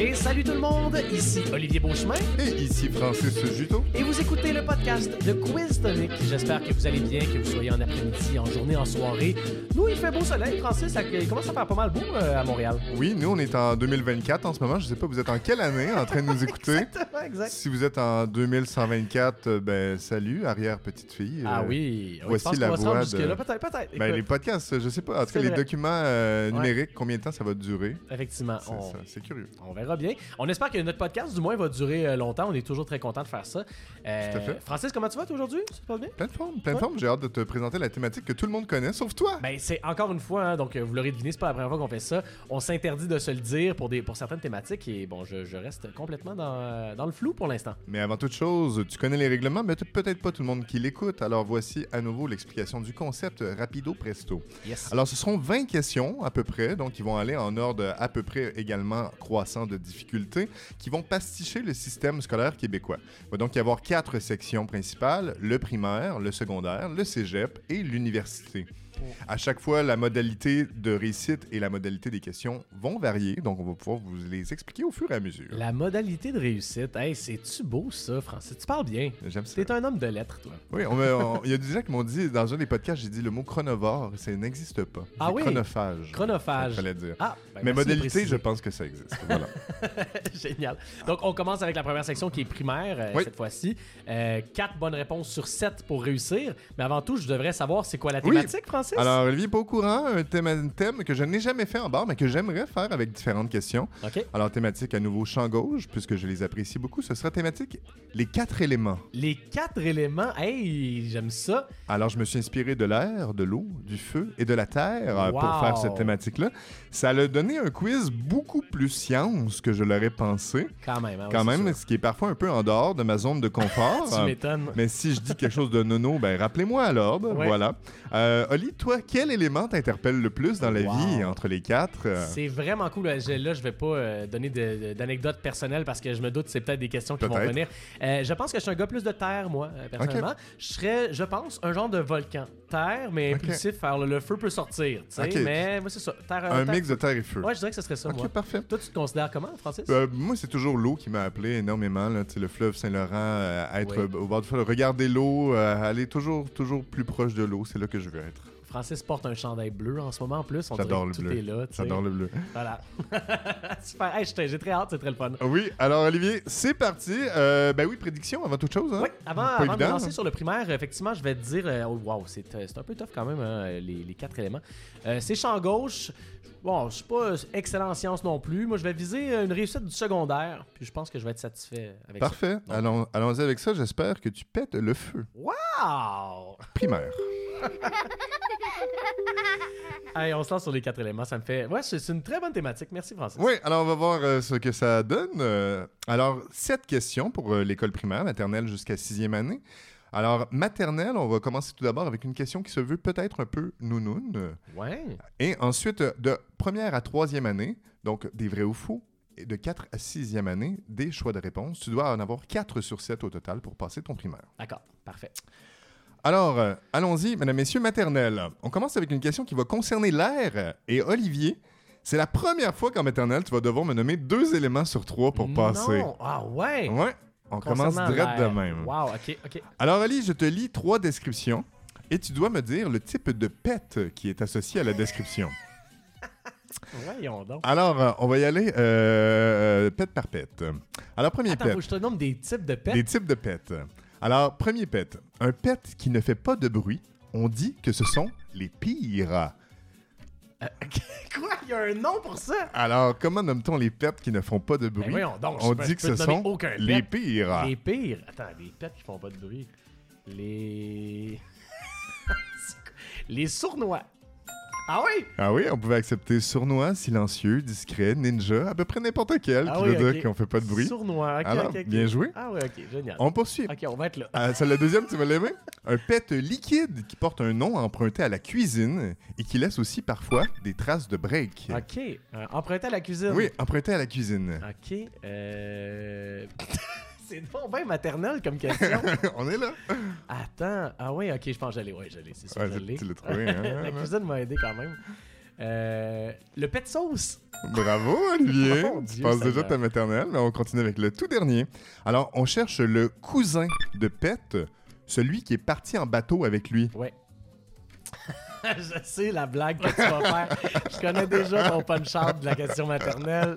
Et salut tout le monde, ici Olivier Beauchemin. Et ici Francis Juteau. Et vous écoutez le podcast de Quiz Tonic. J'espère que vous allez bien, que vous soyez en après-midi, en journée, en soirée. Nous, il fait beau soleil, Francis. Il commence à faire pas mal beau à Montréal. Oui, nous, on est en 2024 en ce moment. Je sais pas, vous êtes en quelle année en train de nous écouter? Exactement, exact. Si vous êtes en 2124, ben salut, arrière petite fille. Ah oui, voici je pense la qu'on va se rendre voix jusque-là. de... Peut-être. Ben, Écoute, les podcasts, je sais pas. En tout cas, C'est les vrai. documents numériques, combien de temps ça va durer? effectivement, C'est curieux. on verra bien. On espère que notre podcast, du moins, va durer longtemps. On est toujours très content de faire ça. Tout à fait. Francis, comment tu vas toi, aujourd'hui? Ça te passe bien? Plein de forme. J'ai hâte de te présenter la thématique que tout le monde connaît, sauf toi. Ben, c'est encore une fois, hein, donc vous l'aurez deviné, c'est pas la première fois qu'on fait ça. On s'interdit de se le dire pour certaines thématiques et bon, je reste complètement dans le flou pour l'instant. Mais avant toute chose, tu connais les règlements, mais peut-être pas tout le monde qui l'écoute. Alors voici à nouveau l'explication du concept rapido presto. Yes. Alors ce seront 20 questions à peu près, donc qui vont aller en ordre à peu près également croissant de difficulté, qui vont pasticher le système scolaire québécois. Il va donc y avoir 4 sections principales, le primaire, le secondaire, le cégep et l'université. À chaque fois, la modalité de réussite et la modalité des questions vont varier, donc on va pouvoir vous les expliquer au fur et à mesure. La modalité de réussite, hey, c'est-tu beau ça, Francis? Tu parles bien. J'aime ça. T'es un homme de lettres, toi. Oui, il y a des gens qui m'ont dit, dans un des podcasts, j'ai dit le mot chronovore, ça n'existe pas. Ah C'est oui? Chronophage. Chronophage. Il fallait dire. Ah, ben Mais merci de modalité, préciser. je pense que ça existe. Voilà. Génial. Donc, on commence avec la première section qui est primaire, Oui. cette fois-ci. 4 bonnes réponses sur 7 pour réussir. Mais avant tout, je devrais savoir c'est quoi la Oui. thématique, Francis? Alors, Olivier, pas au courant, un thème que je n'ai jamais fait en barre, mais que j'aimerais faire avec différentes questions. OK. Alors, thématique à nouveau champ gauche, puisque je les apprécie beaucoup, ce sera thématique les 4 éléments. Les 4 éléments, hey, j'aime ça. Alors, je me suis inspiré de l'air, de l'eau, du feu et de la terre pour Wow. faire cette thématique-là. Ça a donné un quiz beaucoup plus science que je l'aurais pensé. Quand même. Hein, Quand oui, même, c'est ce qui est parfois un peu en dehors de ma zone de confort. sûr. Tu m'étonnes. Mais si je dis quelque chose de nono, ben rappelez-moi à l'ordre. Ouais. Voilà. Oli, toi, quel élément t'interpelle le plus dans la Wow. vie entre les 4? C'est vraiment cool. Là, je vais pas donner d'anecdotes personnelles parce que je me doute que c'est peut-être des questions qui vont Peut-être. venir. Je pense que je suis un gars plus de terre, moi, personnellement. Ok. Je serais, je pense, un genre de volcan. Terre, mais Ok. impulsif. Alors, le feu peut sortir, tu sais. Ok. Mais moi, c'est ça. Terre, Un terre, mix de terre et feu. Ouais, je dirais que ce serait ça, Ok, moi. parfait. Toi, tu te considères comment, Francis? Moi, c'est toujours l'eau qui m'a appelé énormément. Là. Tu sais, le fleuve Saint-Laurent, être Oui. au bord du fleuve, regarder l'eau, aller toujours plus proche de l'eau, c'est là que je veux être. Francis porte un chandail bleu en ce moment en plus. On J'adore dirait que le tout bleu. est là, tu sais. J'adore le bleu. Voilà. Super. Hey, j'ai très hâte, c'est très le fun. Oui, alors Olivier, c'est parti. Ben oui, prédiction avant toute chose. Hein? Oui, avant Pas de me évident, lancer hein? sur le primaire, effectivement, je vais te dire... wow, c'est un peu tough quand même, hein, les 4 éléments. C'est champ gauche. Bon, je suis pas excellent en sciences non plus. Moi, je vais viser une réussite du secondaire. Puis je pense que je vais être satisfait avec Parfait. ça. Donc, Allons-y avec ça. J'espère que tu pètes le feu. wow! Primaire. Hey, on se lance sur les 4 éléments. Ça me fait... Ouais, c'est une très bonne thématique. Merci, Francis. Oui, alors on va voir ce que ça donne. Alors, 7 questions pour l'école primaire, maternelle jusqu'à 6e année. Alors, maternelle, on va commencer tout d'abord avec une question qui se veut peut-être un peu nounoun. Ouais. Et ensuite, de première à 3e année, donc des vrais ou faux, et de 4 à 6e année, des choix de réponse. Tu dois en avoir 4 sur 7 au total pour passer ton primaire. D'accord. Parfait. Alors, allons-y, mesdames, messieurs, maternelle. On commence avec une question qui va concerner l'air. Et Olivier, c'est la première fois qu'en maternelle, tu vas devoir me nommer 2 éléments sur 3 pour passer. Non. Ah ouais. Ouais, on commence Concernant direct de l'air. même. Wow, OK. Alors, Ali, je te lis 3 descriptions et tu dois me dire le type de pet qui est associé à la description. Voyons donc. Alors, on va y aller pet par pet. Alors, premier Attends, pet. faut que je te nomme des types de pets. Des types de pets. Alors, premier pet. Un pet qui ne fait pas de bruit, on dit que ce sont les pires. Quoi? Il y a un nom pour ça? Alors, comment nomme-t-on les pets qui ne font pas de bruit? Ben voyons donc, On je peux dit que te ce nommer sont aucun les pet. pires. Les pires? Attends, les pets qui font pas de bruit. Les... les sournois. Ah oui? Ah oui, on pouvait accepter sournois, silencieux, discret, ninja, à peu près n'importe quel, Ah qui oui, veut ok. dire qu'on fait pas de bruit. Sournois, ok, Alors, ok. bien joué. Ah oui, ok, génial. On poursuit. Ok, on va être là. C'est le deuxième, tu vas l'aimer? Un pet liquide qui porte un nom emprunté à la cuisine et qui laisse aussi parfois des traces de break. Ok, emprunté à la cuisine. Oui, emprunté à la cuisine. Ok, c'est bon, bien maternel comme question. On est là. Attends, ah oui, ok, je pense que je l'ai, ouais, je l'ai, c'est sûr Ouais, que je l'ai. tu l'as trouvé, hein? La cuisine m'a aidé quand même. Le pet sauce. Bravo, Olivier. Mon Tu Dieu, passes déjà Seigneur. ta maternelle, mais on continue avec le tout dernier. Alors, on cherche le cousin de Pet, celui qui est parti en bateau avec lui. Ouais. Je sais la blague que tu vas faire. Je connais déjà ton punch-out de la question maternelle.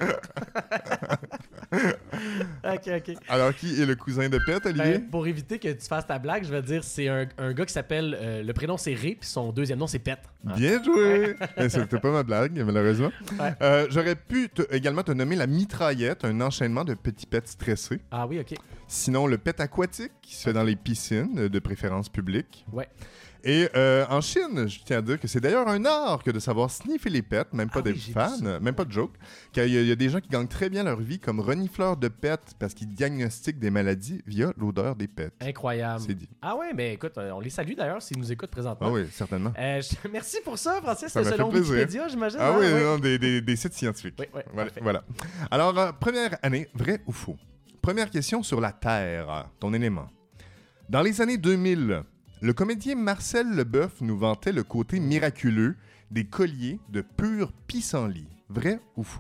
OK. Alors, qui est le cousin de Pet, Olivier? Ben, pour éviter que tu fasses ta blague, je vais dire c'est un gars qui s'appelle... le prénom, c'est Ré, puis son deuxième nom, c'est Pet. Bien joué! Mais c'était pas ma blague, malheureusement. Ouais. J'aurais pu également te nommer la mitraillette, un enchaînement de petits pets stressés. Ah oui, OK. Sinon, le pet aquatique, qui se fait dans les piscines, de préférence publique. Ouais. Et en Chine, je tiens à dire que c'est d'ailleurs un art que de savoir sniffer les pets, même pas Ah des oui, j'ai vu fans, ça. même pas de joke. Car il y a des gens qui gagnent très bien leur vie comme renifleurs de pets parce qu'ils diagnostiquent des maladies via l'odeur des pets. Incroyable. C'est dit. Ah ouais, mais écoute, on les salue d'ailleurs s'ils nous écoutent présentement. Ah oui, certainement. Merci pour ça, Francis. Ça m'a C'est fait selon plaisir. Wikipédia, j'imagine. Ah hein? oui, Ouais. non, des sites scientifiques. Oui, Voilà. parfait. Voilà. Alors, première année, vrai ou faux? Première question sur la Terre, ton élément. Dans les années 2000, le comédien Marcel Leboeuf nous vantait le côté miraculeux des colliers de pur pissenlit. Vrai ou faux?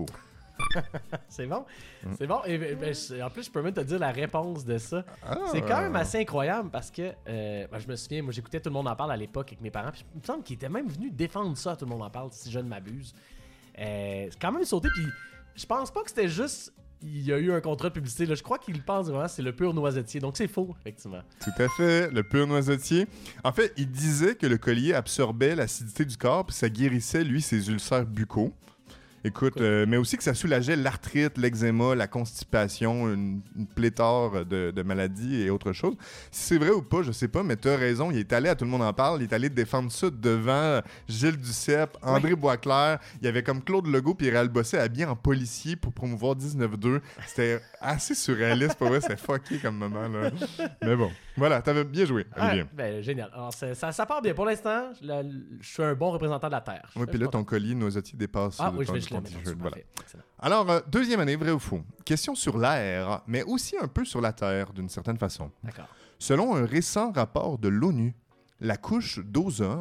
C'est bon. C'est bon. Et, en plus, je peux même te dire la réponse de ça. Ah. C'est quand même assez incroyable parce que je me souviens, moi j'écoutais Tout le monde en parle à l'époque avec mes parents. Puis il me semble qu'il était même venu défendre ça à Tout le monde en parle, si je ne m'abuse. C'est quand même sauté. Puis je pense pas que c'était juste. Il y a eu un contrat de publicité. Là. Je crois qu'il pense vraiment que c'est le pur noisetier. Donc c'est faux, effectivement. Tout à fait, le pur noisetier. En fait, il disait que le collier absorbait l'acidité du corps puis ça guérissait, lui, ses ulcères buccaux. Écoute, mais aussi que ça soulageait l'arthrite, l'eczéma, la constipation, une pléthore de maladies et autre chose. Si c'est vrai ou pas, je sais pas, mais tu as raison. Il est allé à Tout le monde en parle. Il est allé défendre ça devant Gilles Duceppe, André Boisclair. Il y avait comme Claude Legault puis Réal Bossé habillé en policier pour promouvoir 19-2. C'était assez surréaliste pour vrai. C'était fucké comme moment, là. Mais bon, voilà, t'avais bien joué, Olivier. Ben, génial. Alors, ça part bien. Pour l'instant, je suis un bon représentant de la Terre. Oui, puis là, ton collier noisetier dépasse Ah oui, je ton vais le mettre. t-shirt. Voilà. Excellent. Alors, deuxième année, vrai ou faux? Question sur l'air, mais aussi un peu sur la Terre, d'une certaine façon. D'accord. Selon un récent rapport de l'ONU, la couche d'ozone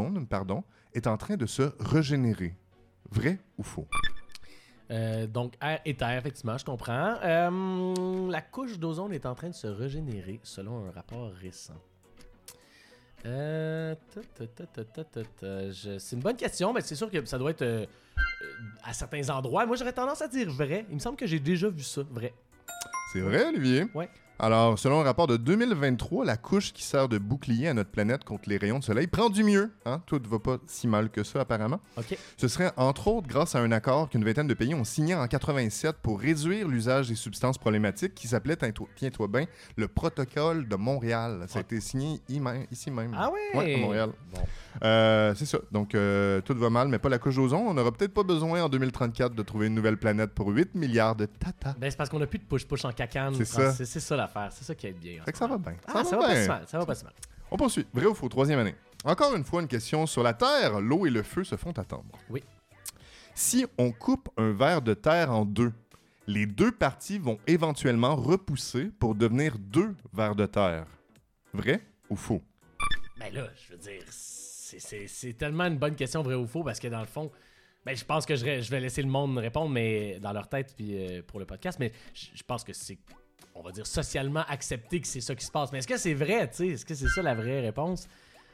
est en train de se régénérer. Vrai ou faux? Donc, air et terre, effectivement, je comprends. La couche d'ozone est en train de se régénérer selon un rapport récent. C'est une bonne question, mais c'est sûr que ça doit être à certains endroits. Moi, j'aurais tendance à dire vrai. Il me semble que j'ai déjà vu ça, vrai. C'est vrai, Olivier? Ouais. Alors, selon un rapport de 2023, la couche qui sert de bouclier à notre planète contre les rayons de soleil prend du mieux. Hein? Tout ne va pas si mal que ça, apparemment. OK. Ce serait entre autres grâce à un accord qu'une vingtaine de pays ont signé en 87 pour réduire l'usage des substances problématiques qui s'appelait, tiens-toi bien, le protocole de Montréal. Ça a été signé ici même. Ah ouais? Ouais, à Montréal. Bon. C'est ça. Donc, tout va mal, mais pas la couche d'ozone. On n'aura peut-être pas besoin en 2034 de trouver une nouvelle planète pour 8 milliards de tata. Ben, c'est parce qu'on n'a plus de push-push en cacane. C'est ça. C'est ça l'affaire. C'est ça qui aide bien. Fait que ça va bien. Ah, ça va pas si mal. Ça va pas si mal. On poursuit. Vrai ou faux, troisième année. Encore une fois, une question sur la Terre. L'eau et le feu se font attendre. Oui. Si on coupe un ver de terre en deux, les deux parties vont éventuellement repousser pour devenir deux vers de terre. Vrai ou faux? Ben là, je veux dire, c'est tellement une bonne question, vrai ou faux, parce que dans le fond, ben je pense que je vais laisser le monde répondre, mais dans leur tête, puis pour le podcast, mais je pense que c'est, on va dire, socialement accepté que c'est ça qui se passe. Mais est-ce que c'est vrai, tu sais? Est-ce que c'est ça la vraie réponse?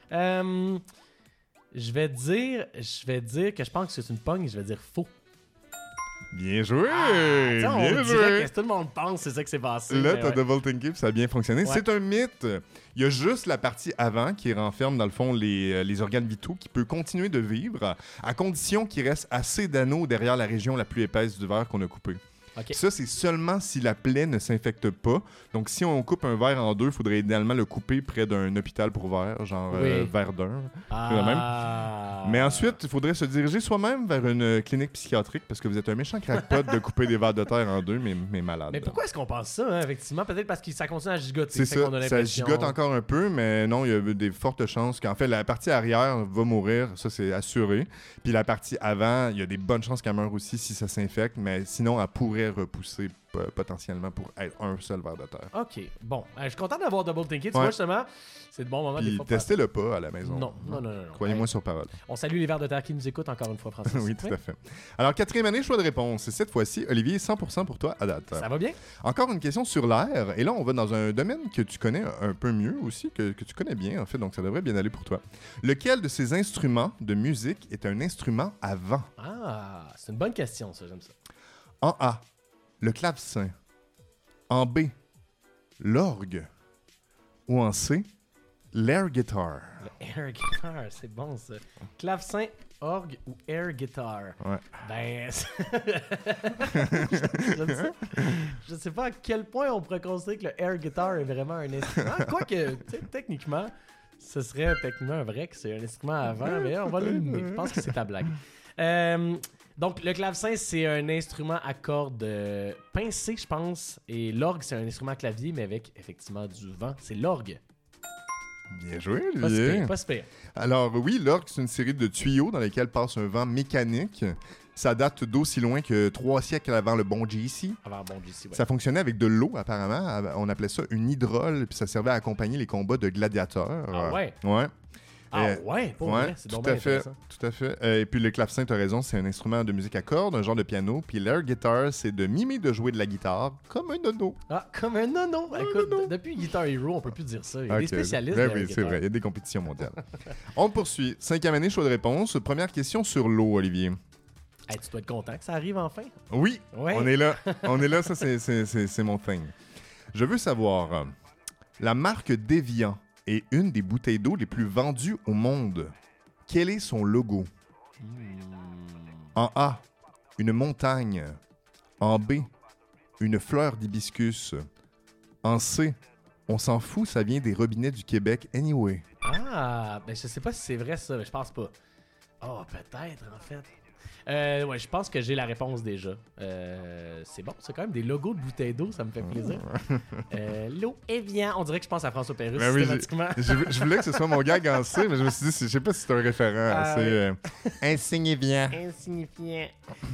Je vais dire que je pense que c'est une pogne, je vais dire faux. Bien joué! On bien dirait joué! que tout le monde pense, c'est ça qui s'est passé. Là, mais t'as ouais. double thinké, puis ça a bien fonctionné. Ouais. C'est un mythe. Il y a juste la partie avant qui renferme, dans le fond, les organes vitaux qui peut continuer de vivre à condition qu'il reste assez d'anneaux derrière la région la plus épaisse du verre qu'on a coupé. Ok. Ça, c'est seulement si la plaie ne s'infecte pas. Donc, si on coupe un verre en deux, il faudrait idéalement le couper près d'un hôpital pour verre, genre Oui. Verdun. Ah. Mais ensuite, il faudrait se diriger soi-même vers une clinique psychiatrique parce que vous êtes un méchant crackpot de couper des verres de terre en deux, mais malade. Mais pourquoi est-ce qu'on pense ça, hein, effectivement? Peut-être parce que ça continue à gigoter. C'est fait qu'on a ça, ça l'impression- gigote encore un peu, mais non, il y a des fortes chances qu'en fait, la partie arrière va mourir, ça c'est assuré. Puis la partie avant, il y a des bonnes chances qu'elle meure aussi si ça s'infecte, mais sinon, elle pourrait très repoussé potentiellement pour être un seul ver de terre. OK. Bon, je suis content d'avoir Double Thinké. Tu Ouais. vois, justement, c'est de bon moment des Puis fois. pour faire testez-le pas à la maison. ça. Non. Croyez-moi Hey, sur parole. on salue les vers de terre qui nous écoutent encore une fois, Francis. Oui, tout à fait. Alors, 4e année, choix de réponse. Et cette fois-ci, Olivier, 100% pour toi à date. Ça va bien? Encore une question sur l'air. Et là, on va dans un domaine que tu connais un peu mieux aussi, que tu connais bien, en fait. Donc, ça devrait bien aller pour toi. Lequel de ces instruments de musique est un instrument à vent? Ah, c'est une bonne question, ça. J'aime ça. En A, le clavecin. En B, l'orgue. Ou en C, l'air guitar. Le air guitar, c'est bon, ça. Clavecin, orgue ou air guitar? Ouais. Ben, je sais pas à quel point on pourrait considérer que le air guitar est vraiment un instrument. Quoique, tu sais, techniquement, ce serait techniquement vrai que c'est un instrument à vent, mais on va l'éliminer. Je pense que c'est ta blague. Donc, le clavecin, c'est un instrument à cordes pincées, je pense. Et l'orgue, c'est un instrument à clavier, mais avec effectivement du vent. C'est l'orgue. Bien joué, Pas si Olivier. pire, pas si pire. Alors oui, l'orgue, c'est une série de tuyaux dans lesquels passe un vent mécanique. Ça date d'aussi loin que 3 siècles avant le bon JC. Avant bon d'ici, ouais. Ça fonctionnait avec de l'eau, apparemment. On appelait ça une hydrole, puis ça servait à accompagner les combats de gladiateurs. Ah ouais? Ouais. Ah ouais, pour vrai, c'est tout donc à bien fait, intéressant. tout à fait. Et puis le clavecin, tu as raison, c'est un instrument de musique à cordes, un genre de piano. Puis l'air guitar, c'est de mimer de jouer de la guitare comme un nono. Ah, comme un nono. Écoute, depuis Guitar Hero, on peut plus dire ça. Il y a des Ok. spécialistes Ben de la oui, c'est guitare. vrai, il y a des compétitions mondiales. On poursuit. 5e année, choix de réponse. Première question sur l'eau, Olivier. Hey, tu dois être content que ça arrive enfin. Oui, Ouais. on est là. On est là, ça c'est mon thing. Je veux savoir, la marque Deviant est une des bouteilles d'eau les plus vendues au monde. Quel est son logo? En A, une montagne. En B, une fleur d'hibiscus. En C, on s'en fout, ça vient des robinets du Québec anyway. Ah, ben je sais pas si c'est vrai ça, mais je pense pas. Oh, peut-être en fait. Ouais, je pense que j'ai la réponse déjà. C'est bon, c'est quand même des logos de bouteilles d'eau, ça me fait plaisir. L'eau Evian, on dirait que je pense à François Pérusse Ben oui, systématiquement. je voulais que ce soit mon gag en C, mais je me suis dit, je sais pas si c'est un référent. Ah, c'est insignifiant. Insignifiant.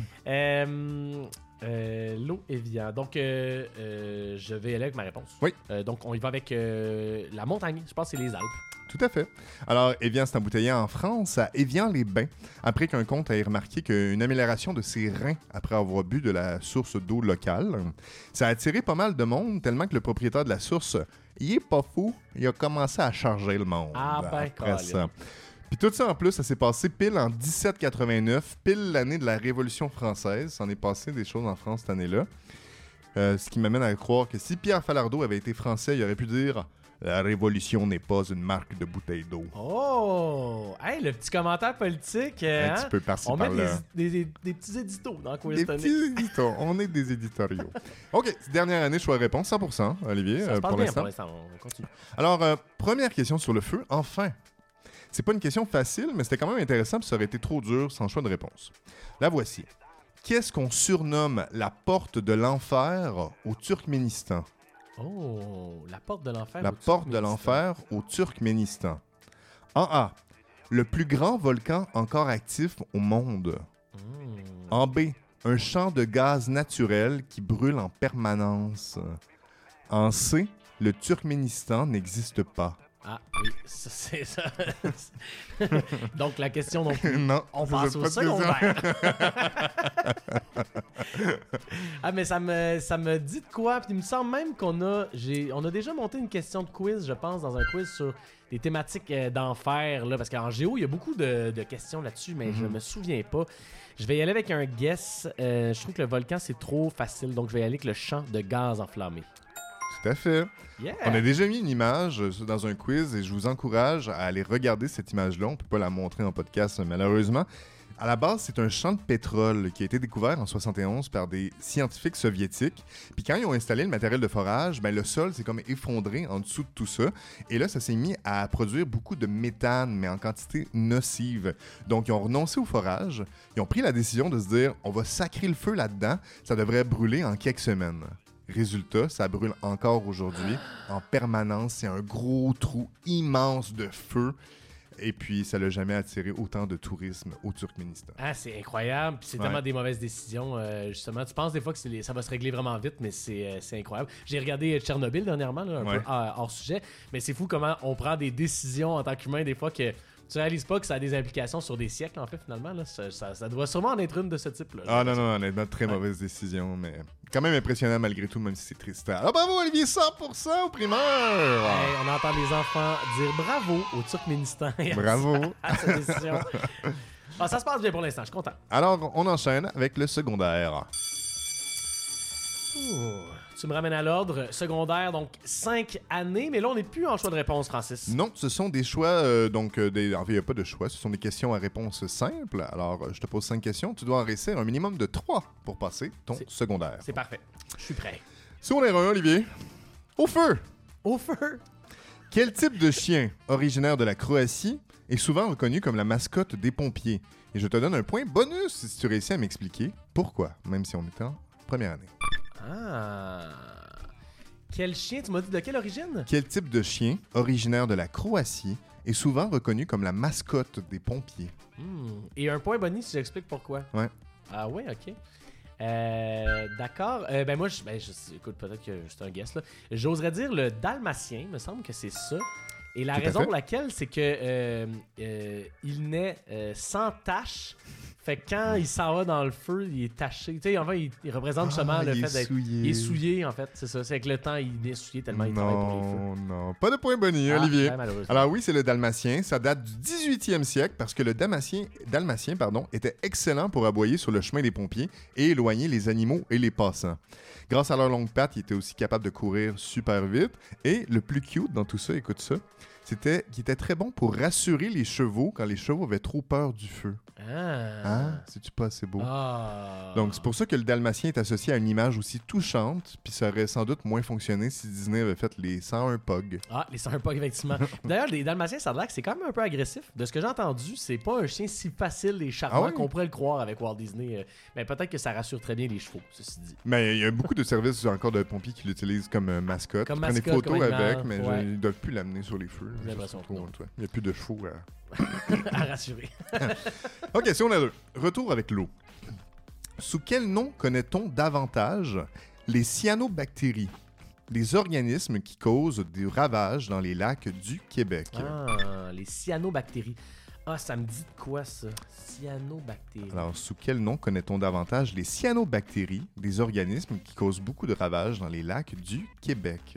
L'eau Evian. Donc, je vais aller avec ma réponse. Oui. Donc, on y va avec la montagne. Je pense que c'est les Alpes. Tout à fait. Alors, Evian s'est embouteillé en France, à Évian-les-Bains, après qu'un comte ait remarqué qu'une amélioration de ses reins après avoir bu de la source d'eau locale. Ça a attiré pas mal de monde, tellement que le propriétaire de la source, il est pas fou, il a commencé à charger le monde. Ah ben, après ça. Colin. Puis tout ça en plus, ça s'est passé pile en 1789, pile l'année de la Révolution française. Ça en est passé des choses en France cette année-là. Ce qui m'amène à croire que si Pierre Falardeau avait été français, il aurait pu dire « La Révolution n'est pas une marque de bouteille d'eau ». Oh! Hey, le petit commentaire politique. Un Hein? petit peu par-ci On met par-là. des petits éditos dans Quiz Des Tonic. petits éditos. On est des éditoriaux. OK, dernière année, choix de réponse, 100%, Olivier, Ça se passe pour bien l'instant. pour l'instant. On continue. Alors, première question sur le feu, enfin. C'est pas une question facile, mais c'était quand même intéressant, puis ça aurait été trop dur sans choix de réponse. La voici. Qu'est-ce qu'on surnomme la porte de l'enfer au Turkménistan? Oh, la porte de l'enfer. La au porte de Turkménistan. l'enfer au Turkménistan. En A, le plus grand volcan encore actif au monde. En B, un champ de gaz naturel qui brûle en permanence. En C, le Turkménistan n'existe pas. Ah oui, ça, c'est ça. Donc la question non plus. Non, On je passe sais au pas de question. secondaire. Ah mais ça me dit de quoi? Puis il me semble même on a déjà monté une question de quiz, je pense, dans un quiz sur des thématiques d'enfer là, parce qu'en géo il y a beaucoup de questions là-dessus, mais je me souviens pas. Je vais y aller avec un guess. Je trouve que le volcan c'est trop facile, donc je vais y aller avec le champ de gaz enflammé. Tout à fait. Yeah. On a déjà mis une image dans un quiz et je vous encourage à aller regarder cette image-là. On ne peut pas la montrer en podcast, malheureusement. À la base, c'est un champ de pétrole qui a été découvert en 71 par des scientifiques soviétiques. Puis quand ils ont installé le matériel de forage, ben le sol s'est comme effondré en dessous de tout ça. Et là, ça s'est mis à produire beaucoup de méthane, mais en quantité nocive. Donc, ils ont renoncé au forage. Ils ont pris la décision de se dire, on va sacrer le feu là-dedans. Ça devrait brûler en quelques semaines. Résultat, ça brûle encore aujourd'hui en permanence. C'est un gros trou immense de feu. Et puis, ça l'a jamais attiré autant de tourisme au Turkménistan. Ah, c'est incroyable. Puis c'est tellement des mauvaises décisions. Justement, tu penses des fois que ça va se régler vraiment vite, mais c'est incroyable. J'ai regardé Tchernobyl dernièrement, là, un peu hors sujet, mais c'est fou comment on prend des décisions en tant qu'humain des fois que tu réalises pas que ça a des implications sur des siècles, en fait, finalement. Là. Ça doit sûrement en être une de ce type-là. Ah non, honnêtement, très mauvaise décision, mais quand même impressionnant malgré tout, même si c'est triste. Ah bravo, Olivier, 100% au primaire! Hey, on entend les enfants dire bravo au Turkménistan. Bravo! À cette décision. Ça se passe bien pour l'instant, je suis content. Alors, on enchaîne avec le secondaire. Tu me ramènes à l'ordre. Secondaire, donc 5 années, mais là, on n'est plus en choix de réponse, Francis. Non, ce sont des choix, en fait, il n'y a pas de choix, ce sont des questions à réponse simple. Alors, je te pose 5 questions, tu dois en réussir un minimum de 3 pour passer ton secondaire. C'est parfait, je suis prêt. Secondaire 1, Olivier. Au feu! Au feu! Quel type de chien, originaire de la Croatie, est souvent reconnu comme la mascotte des pompiers? Et je te donne un point bonus si tu réussis à m'expliquer pourquoi, même si on est en première année. Ah! Quel chien? Tu m'as dit de quelle origine? Quel type de chien, originaire de la Croatie, est souvent reconnu comme la mascotte des pompiers? Et un point bonus si j'explique pourquoi. Ouais. Ah ouais, ok. D'accord. Ben moi, écoute, peut-être que c'est un guess là. J'oserais dire le dalmatien, me semble que c'est ça. Et la raison pour laquelle, c'est que il naît sans tache. Fait que quand il s'en va dans le feu, il est taché. Tu sais, enfin, il représente justement le fait d'être... Il est souillé, en fait. C'est ça. C'est avec le temps, il est souillé tellement il travaille pour les feux. Non, pas de point bonus, Olivier. Ouais, alors oui, c'est le dalmatien. Ça date du 18e siècle parce que le dalmatien était excellent pour aboyer sur le chemin des pompiers et éloigner les animaux et les passants. Grâce à leurs longues pattes, il était aussi capable de courir super vite. Et le plus cute dans tout ça, écoute ça, c'était qu'il était très bon pour rassurer les chevaux quand les chevaux avaient trop peur du feu. Hein? C'est-tu pas assez beau? Donc, c'est pour ça que le dalmatien est associé à une image aussi touchante, puis ça aurait sans doute moins fonctionné si Disney avait fait les 101 Pug. Ah, les 101 Pug, effectivement. D'ailleurs, les dalmatiens, ça a l'air que c'est quand même un peu agressif. De ce que j'ai entendu, c'est pas un chien si facile et charmant qu'on pourrait le croire avec Walt Disney. Mais peut-être que ça rassure très bien les chevaux, ceci dit. Mais il y a beaucoup de services encore de pompiers qui l'utilisent comme mascotte. Ils prennent des photos avec, mais ils ne doivent plus l'amener sur les feux. J'ai l'impression que non. Il n'y a plus de chevaux à rassurer. Ok, si on a deux. Retour avec l'eau. Sous quel nom connaît-on davantage les cyanobactéries, les organismes qui causent des ravages dans les lacs du Québec? Les cyanobactéries. Ça me dit de quoi, ça? Cyanobactéries. Alors, sous quel nom connaît-on davantage les cyanobactéries, des organismes qui causent beaucoup de ravages dans les lacs du Québec?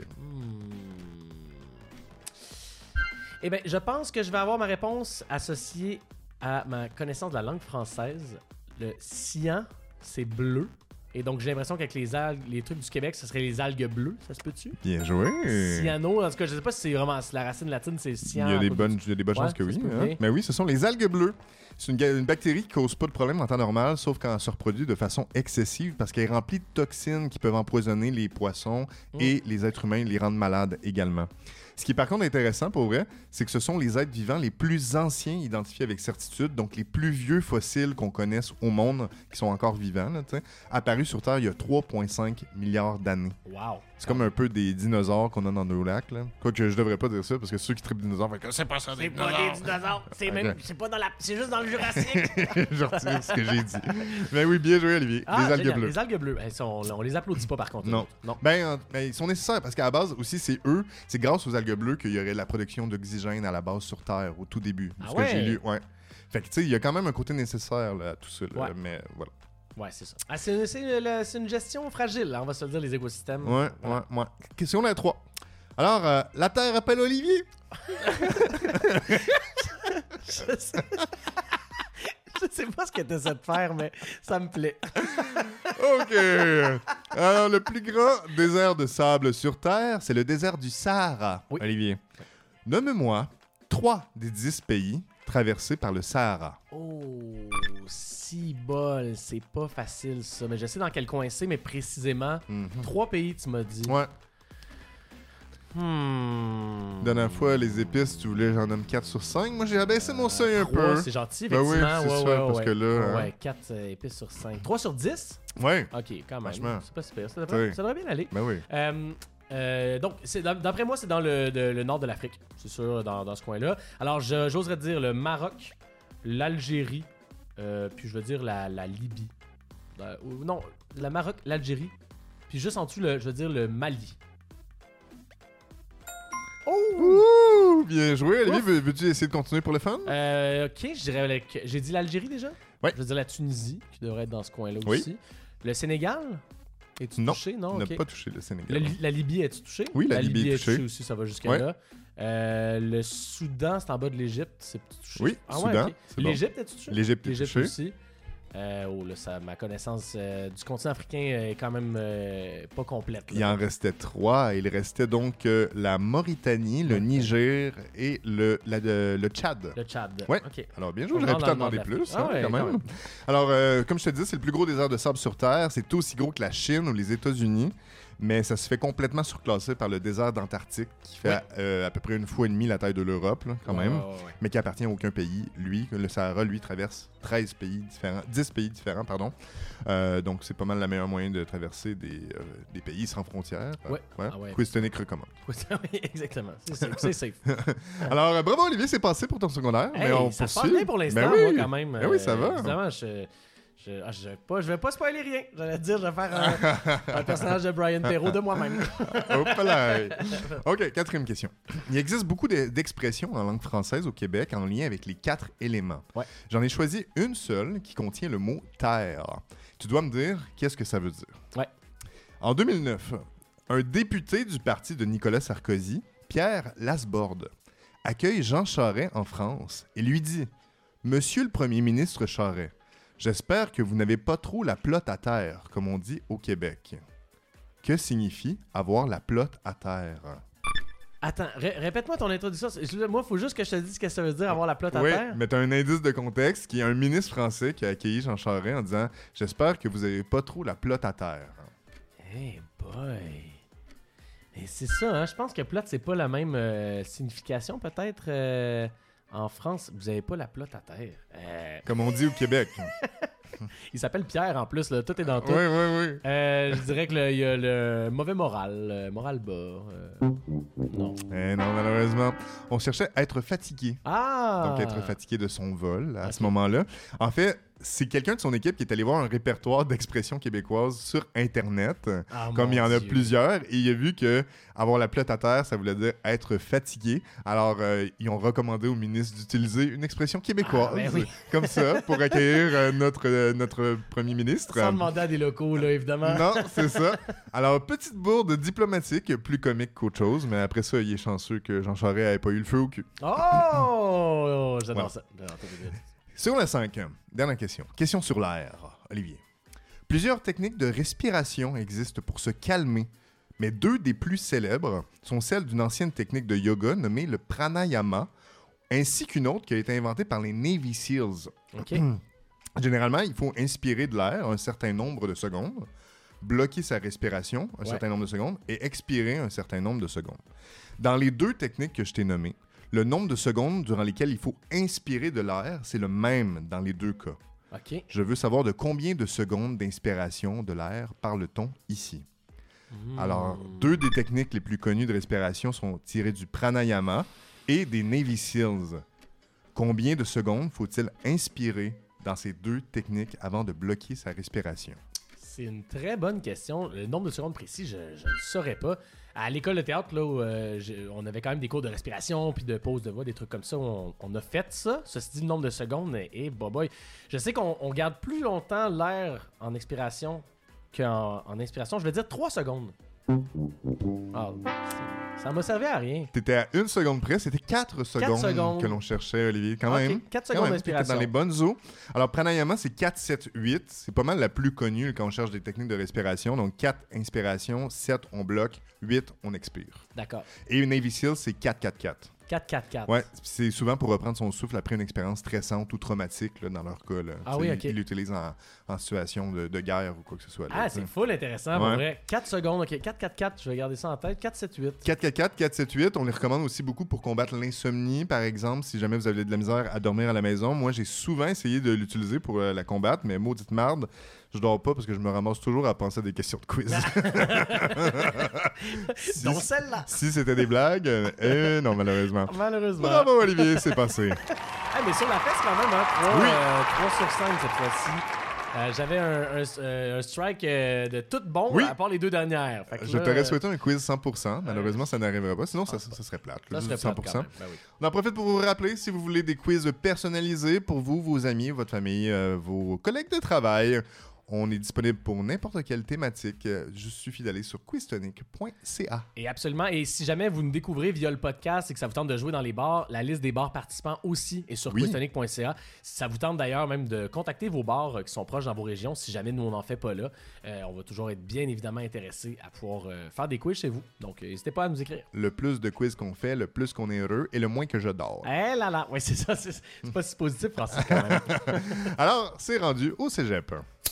Eh bien, je pense que je vais avoir ma réponse associée à ma connaissance de la langue française. Le cyan, c'est bleu. Et donc, j'ai l'impression qu'avec les algues, les trucs du Québec, ce serait les algues bleues. Ça se peut-tu? Bien joué! Cyano, en tout cas, je sais pas si c'est vraiment la racine latine, c'est cyan. Il y a des bonnes chances que oui. Mais oui, ce sont les algues bleues. C'est une bactérie qui cause pas de problème en temps normal, sauf quand elle se reproduit de façon excessive parce qu'elle est remplie de toxines qui peuvent empoisonner les poissons et les êtres humains, les rendre malades également. Ce qui est par contre intéressant pour vrai, c'est que ce sont les êtres vivants les plus anciens identifiés avec certitude, donc les plus vieux fossiles qu'on connaisse au monde, qui sont encore vivants, là, apparus sur Terre il y a 3,5 milliards d'années. Wow! C'est comme un peu des dinosaures qu'on a dans nos lacs. Là. Quoique je devrais pas dire ça, parce que ceux qui trippent dinosaures vont dire c'est pas ça des dinosaures! C'est pas des dinosaures! C'est pas dans la... C'est juste dans le Jurassique! Je retire ce que j'ai dit. Mais oui, bien joué, Olivier. Les algues bleues. Les algues bleues. On les applaudit pas, par contre. Non. Ben, ils sont nécessaires, parce qu'à la base, aussi, c'est grâce aux algues bleues qu'il y aurait la production d'oxygène à la base sur Terre, au tout début. Ce que j'ai lu, Fait que, tu sais, il y a quand même un côté nécessaire là, à tout ça, là, mais voilà. Ouais, c'est ça. C'est une gestion fragile, là, on va se le dire, les écosystèmes. Ouais. Question 3. Alors, la Terre appelle Olivier. Je sais pas ce que tu essaies de faire, mais ça me plaît. OK. Alors, le plus grand désert de sable sur Terre, c'est le désert du Sahara, Olivier. Nomme-moi 3 des 10 pays traversés par le Sahara. Si bol, c'est pas facile ça. Mais je sais dans quel coin c'est, mais précisément, 3 pays, tu m'as dit. Ouais. Dernière fois, les épices, tu voulais j'en nomme 4 sur 5. Moi, j'ai abaissé mon seuil un peu. C'est gentil, effectivement. Ben oui, c'est ça, parce que là... Ouais, 4 épices sur 5. 3 sur 10? Ouais. OK, quand même. Franchement. C'est pas super. Ça devrait bien aller. Ben oui. Donc, d'après moi, c'est dans le nord de l'Afrique. C'est sûr, dans ce coin-là. Alors, j'oserais dire le Maroc, l'Algérie, puis je veux dire la Libye. Non, le Maroc, l'Algérie. Puis juste en dessous, je veux dire le Mali. Ouh, bien joué. Olivier, veux-tu essayer de continuer pour le fun? Ok, je dirais... J'ai dit l'Algérie déjà? Ouais. Je veux dire la Tunisie, qui devrait être dans ce coin-là Oui. aussi. Le Sénégal? Es-tu Non, touché? Non, on n'a ok. pas touché le Sénégal. La Libye, es-tu touché? Oui, la Libye est touchée. aussi, ça va jusqu'à Ouais. là. Le Soudan, c'est en bas de l'Égypte, c'est touché? Oui, ah, Soudan, ouais, ok. c'est bon. L'Égypte, es-tu touché? L'Égypte est touchée. aussi. Ma connaissance du continent africain est quand même pas complète. Là. Il en restait 3. Il restait donc la Mauritanie, le Niger et le Tchad. Le Tchad. Ouais. Ok. Alors, bien joué, On j'aurais rentre pu t'en dans le demander nord de plus, l'Afrique. Ah ouais, quand même. quand même. Alors, comme je te dis, c'est le plus gros désert de sable sur Terre. C'est aussi gros que la Chine ou les États-Unis. Mais ça se fait complètement surclasser par le désert d'Antarctique, qui fait à peu près 1,5 fois la taille de l'Europe, là, quand même. Ouais. Mais qui appartient à aucun pays. Lui, le Sahara, lui, traverse 10 pays différents, pardon. Donc, c'est pas mal le meilleur moyen de traverser des pays sans frontières. Ouais. Ah ouais. Quiztonic recommande. Oui, exactement. C'est safe. Alors, bravo Olivier, c'est passé pour ton secondaire. Hey, mais on ça se poursuit. passe bien pour l'instant, Ben oui. moi, quand même. Ben oui, ça va. Évidemment, je vais pas spoiler rien. J'allais te dire, je vais faire un personnage de Brian Perrault de moi-même. Hop là. OK, 4e question. Il existe beaucoup d'expressions en langue française au Québec en lien avec les 4 éléments. Ouais. J'en ai choisi une seule qui contient le mot « terre ». Tu dois me dire qu'est-ce que ça veut dire. Ouais. En 2009, un député du parti de Nicolas Sarkozy, Pierre Lasborde, accueille Jean Charest en France et lui dit « Monsieur le Premier ministre Charest, j'espère que vous n'avez pas trop la plotte à terre, comme on dit au Québec. » Que signifie avoir la plotte à terre? Attends, répète-moi ton introduction. Moi, il faut juste que je te dise ce que ça veut dire avoir la plotte à Oui, terre. mais tu as un indice de contexte qui est un ministre français qui a accueilli Jean Charest en disant « J'espère que vous n'avez pas trop la plotte à terre. » Hey boy! Et c'est ça, hein? Je pense que plotte, c'est pas la même signification, peut-être. En France, vous avez pas la plotte à terre. Comme on dit au Québec. Il s'appelle Pierre en plus, là. Tout est dans tout. Oui, oui, oui. Je dirais qu'il y a le mauvais moral, moral bas. Non. Non, malheureusement. On cherchait à être fatigué. Ah! Donc, être fatigué de son vol à Ok. ce moment-là. En fait, c'est quelqu'un de son équipe qui est allé voir un répertoire d'expressions québécoises sur Internet, Ah, comme il y en a Dieu. plusieurs, et il a vu que avoir la plotte à terre, ça voulait dire être fatigué. Alors, ils ont recommandé au ministre d'utiliser une expression québécoise, Ah, ben oui. comme ça, pour accueillir notre premier ministre. Sans demander à des locaux, là, évidemment. Non, c'est ça. Alors, petite bourde diplomatique, plus comique qu'autre chose, mais après ça, il est chanceux que Jean Charest n'avait pas eu le feu au cul. Oh! J'adore Ouais. ça. J'adore ça. Sur la 5, dernière question. Question sur l'air, Olivier. Plusieurs techniques de respiration existent pour se calmer, mais 2 des plus célèbres sont celles d'une ancienne technique de yoga nommée le pranayama, ainsi qu'une autre qui a été inventée par les Navy Seals. OK. Généralement, il faut inspirer de l'air un certain nombre de secondes, bloquer sa respiration un certain nombre de secondes et expirer un certain nombre de secondes. Dans les 2 techniques que je t'ai nommées, le nombre de secondes durant lesquelles il faut inspirer de l'air, c'est le même dans les 2 cas. OK. Je veux savoir de combien de secondes d'inspiration de l'air parle-t-on ici. Alors, 2 des techniques les plus connues de respiration sont tirées du pranayama et des Navy Seals. Combien de secondes faut-il inspirer dans ces 2 techniques avant de bloquer sa respiration? C'est une très bonne question. Le nombre de secondes précis, je ne le saurais pas. À l'école de théâtre, là, où, on avait quand même des cours de respiration puis de pause de voix, des trucs comme ça. On a fait ça. Ceci dit, le nombre de secondes, et boy. Je sais qu'on garde plus longtemps l'air en expiration qu'en inspiration. Je vais dire 3 secondes. Ah, ça m'a servi à rien. T'étais à 1 seconde près, c'était 4 secondes, secondes. que l'on cherchait, Olivier. Quand Ok, même. 4 Quand secondes même, d'inspiration. t'étais dans les bonnes eaux. Alors, pranayama, c'est 4, 7, 8. C'est pas mal la plus connue quand on cherche des techniques de respiration. Donc, 4 inspirations, 7 on bloque, 8 on expire. D'accord. Et une Navy Seal, c'est 4, 4, 4. 4-4-4. Ouais, c'est souvent pour reprendre son souffle après une expérience stressante ou traumatique, là, dans leur cas. Là. Ah T'sais, oui, ok. Ils l'utilisent en situation de guerre ou quoi que ce soit. Là, Ah, t'sais. c'est full intéressant, pour Ouais. vrai. 4 secondes, ok. 4-4-4, je vais garder ça en tête. 4-7-8. 4-4-4, 4-7-8, on les recommande aussi beaucoup pour combattre l'insomnie, par exemple, si jamais vous avez de la misère à dormir à la maison. Moi, j'ai souvent essayé de l'utiliser pour la combattre, mais maudite marde, je dors pas parce que je me ramasse toujours à penser à des questions de quiz. Donc celle-là. Si c'était des blagues, non, malheureusement. Malheureusement. Bravo, Olivier, c'est passé. Mais sur la fesse, quand même, hein, 3, Oui. 3 sur 5 cette fois-ci. J'avais un strike de tout bon, Oui. à part les 2 dernières. Fait que Je là, t'aurais souhaité un quiz 100%. Malheureusement, ça n'arrivera pas. Sinon, ça serait plate. ça Juste serait 100%. plate quand même. Ben oui. On en profite pour vous rappeler, si vous voulez des quiz personnalisés pour vous, vos amis, votre famille, vos collègues de travail, on est disponible pour n'importe quelle thématique. Juste suffit d'aller sur quiztonic.ca. Et absolument. Et si jamais vous nous découvrez via le podcast et que ça vous tente de jouer dans les bars, la liste des bars participants aussi est sur Oui. quiztonic.ca. Si ça vous tente d'ailleurs même de contacter vos bars qui sont proches dans vos régions, si jamais nous on n'en fait pas là, on va toujours être bien évidemment intéressé à pouvoir faire des quiz chez vous. Donc n'hésitez pas à nous écrire. Le plus de quiz qu'on fait, le plus qu'on est heureux et le moins que je dors. Eh là là, oui c'est ça, c'est pas si positif Francis quand même. Alors, c'est rendu au cégep.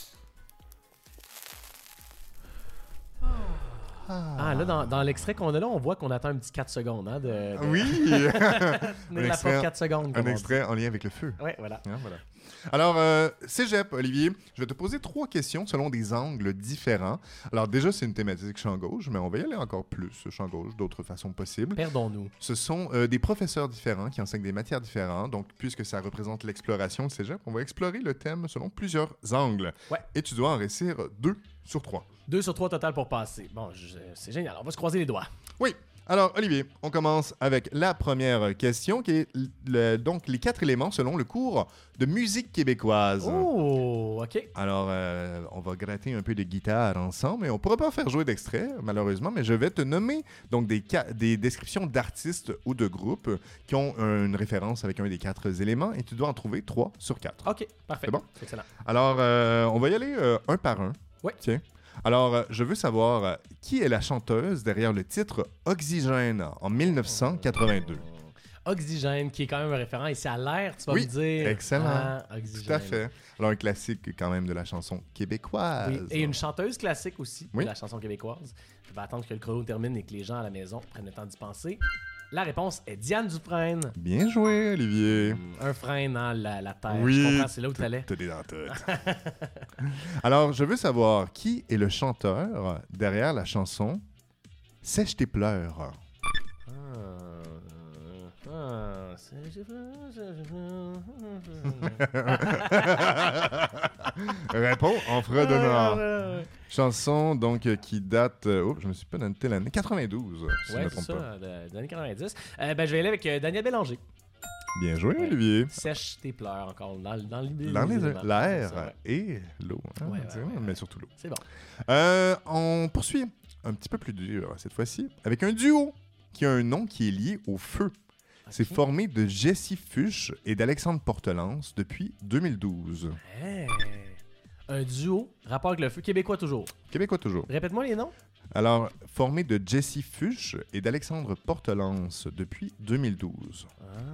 Ah là dans l'extrait qu'on a là, on voit qu'on attend un petit 4 secondes hein, de Oui! de la extrait- porte 4 secondes. Un comme on extrait en lien avec le feu. dit. Ouais, voilà. Hein, voilà. Alors, cégep, Olivier, je vais te poser 3 questions selon des angles différents. Alors, déjà, c'est une thématique champ gauche, mais on va y aller encore plus, champ gauche, d'autres façons possibles. Perdons-nous. Ce sont des professeurs différents qui enseignent des matières différentes. Donc, puisque ça représente l'exploration de cégep, on va explorer le thème selon plusieurs angles. Ouais. Et tu dois en réussir 2 sur 3. 2 sur 3 total pour passer. Bon, c'est génial. On va se croiser les doigts. Oui. Alors, Olivier, on commence avec la première question, qui est donc les 4 éléments selon le cours de musique québécoise. Oh, OK. Alors, on va gratter un peu de guitare ensemble, et on ne pourra pas faire jouer d'extrait, malheureusement, mais je vais te nommer donc des descriptions d'artistes ou de groupes qui ont une référence avec un des 4 éléments, et tu dois en trouver 3 sur 4. OK, parfait. C'est bon? Excellent. Alors, on va y aller un par un. Ouais. Tiens. Alors, je veux savoir qui est la chanteuse derrière le titre Oxygène en 1982. Oxygène, qui est quand même un référent ici à l'air, tu vas Oui, me dire. excellent. Ah, Oxygène. Tout à fait. Alors, un classique quand même de la chanson québécoise. Oui. Et une chanteuse classique aussi Oui. de la chanson québécoise. Je vais attendre que le chrono termine et que les gens à la maison prennent le temps d'y penser. La réponse est Diane Dufresne. Bien joué, Olivier. Un frein dans la terre. Oui, Je comprends, c'est là où tu allais. Tout est dans tout. Alors, je veux savoir qui est le chanteur derrière la chanson Sèche tes pleurs. Réponds en fredonnant. Chanson donc qui date. Je me suis pas noté l'année. 92, si je ne Ouais, me c'est trompe ça, pas. des années 90. Je vais y aller avec Daniel Bélanger. Bien joué, Ouais. Olivier. Sèche tes pleurs encore dans Dans les éléments. l'air C'est ça, ouais. et l'eau. Hein, Ouais, tu sais, ouais, mais surtout l'eau. C'est bon. On poursuit un petit peu plus dur cette fois-ci avec un duo qui a un nom qui est lié au feu. C'est Ok. formé de Jessie Fuchs et d'Alexandre Portelance depuis 2012. Hey. Un duo, rapport avec le feu, québécois toujours. Québécois toujours. Répète-moi les noms. Alors, formé de Jessie Fuchs et d'Alexandre Portelance depuis 2012.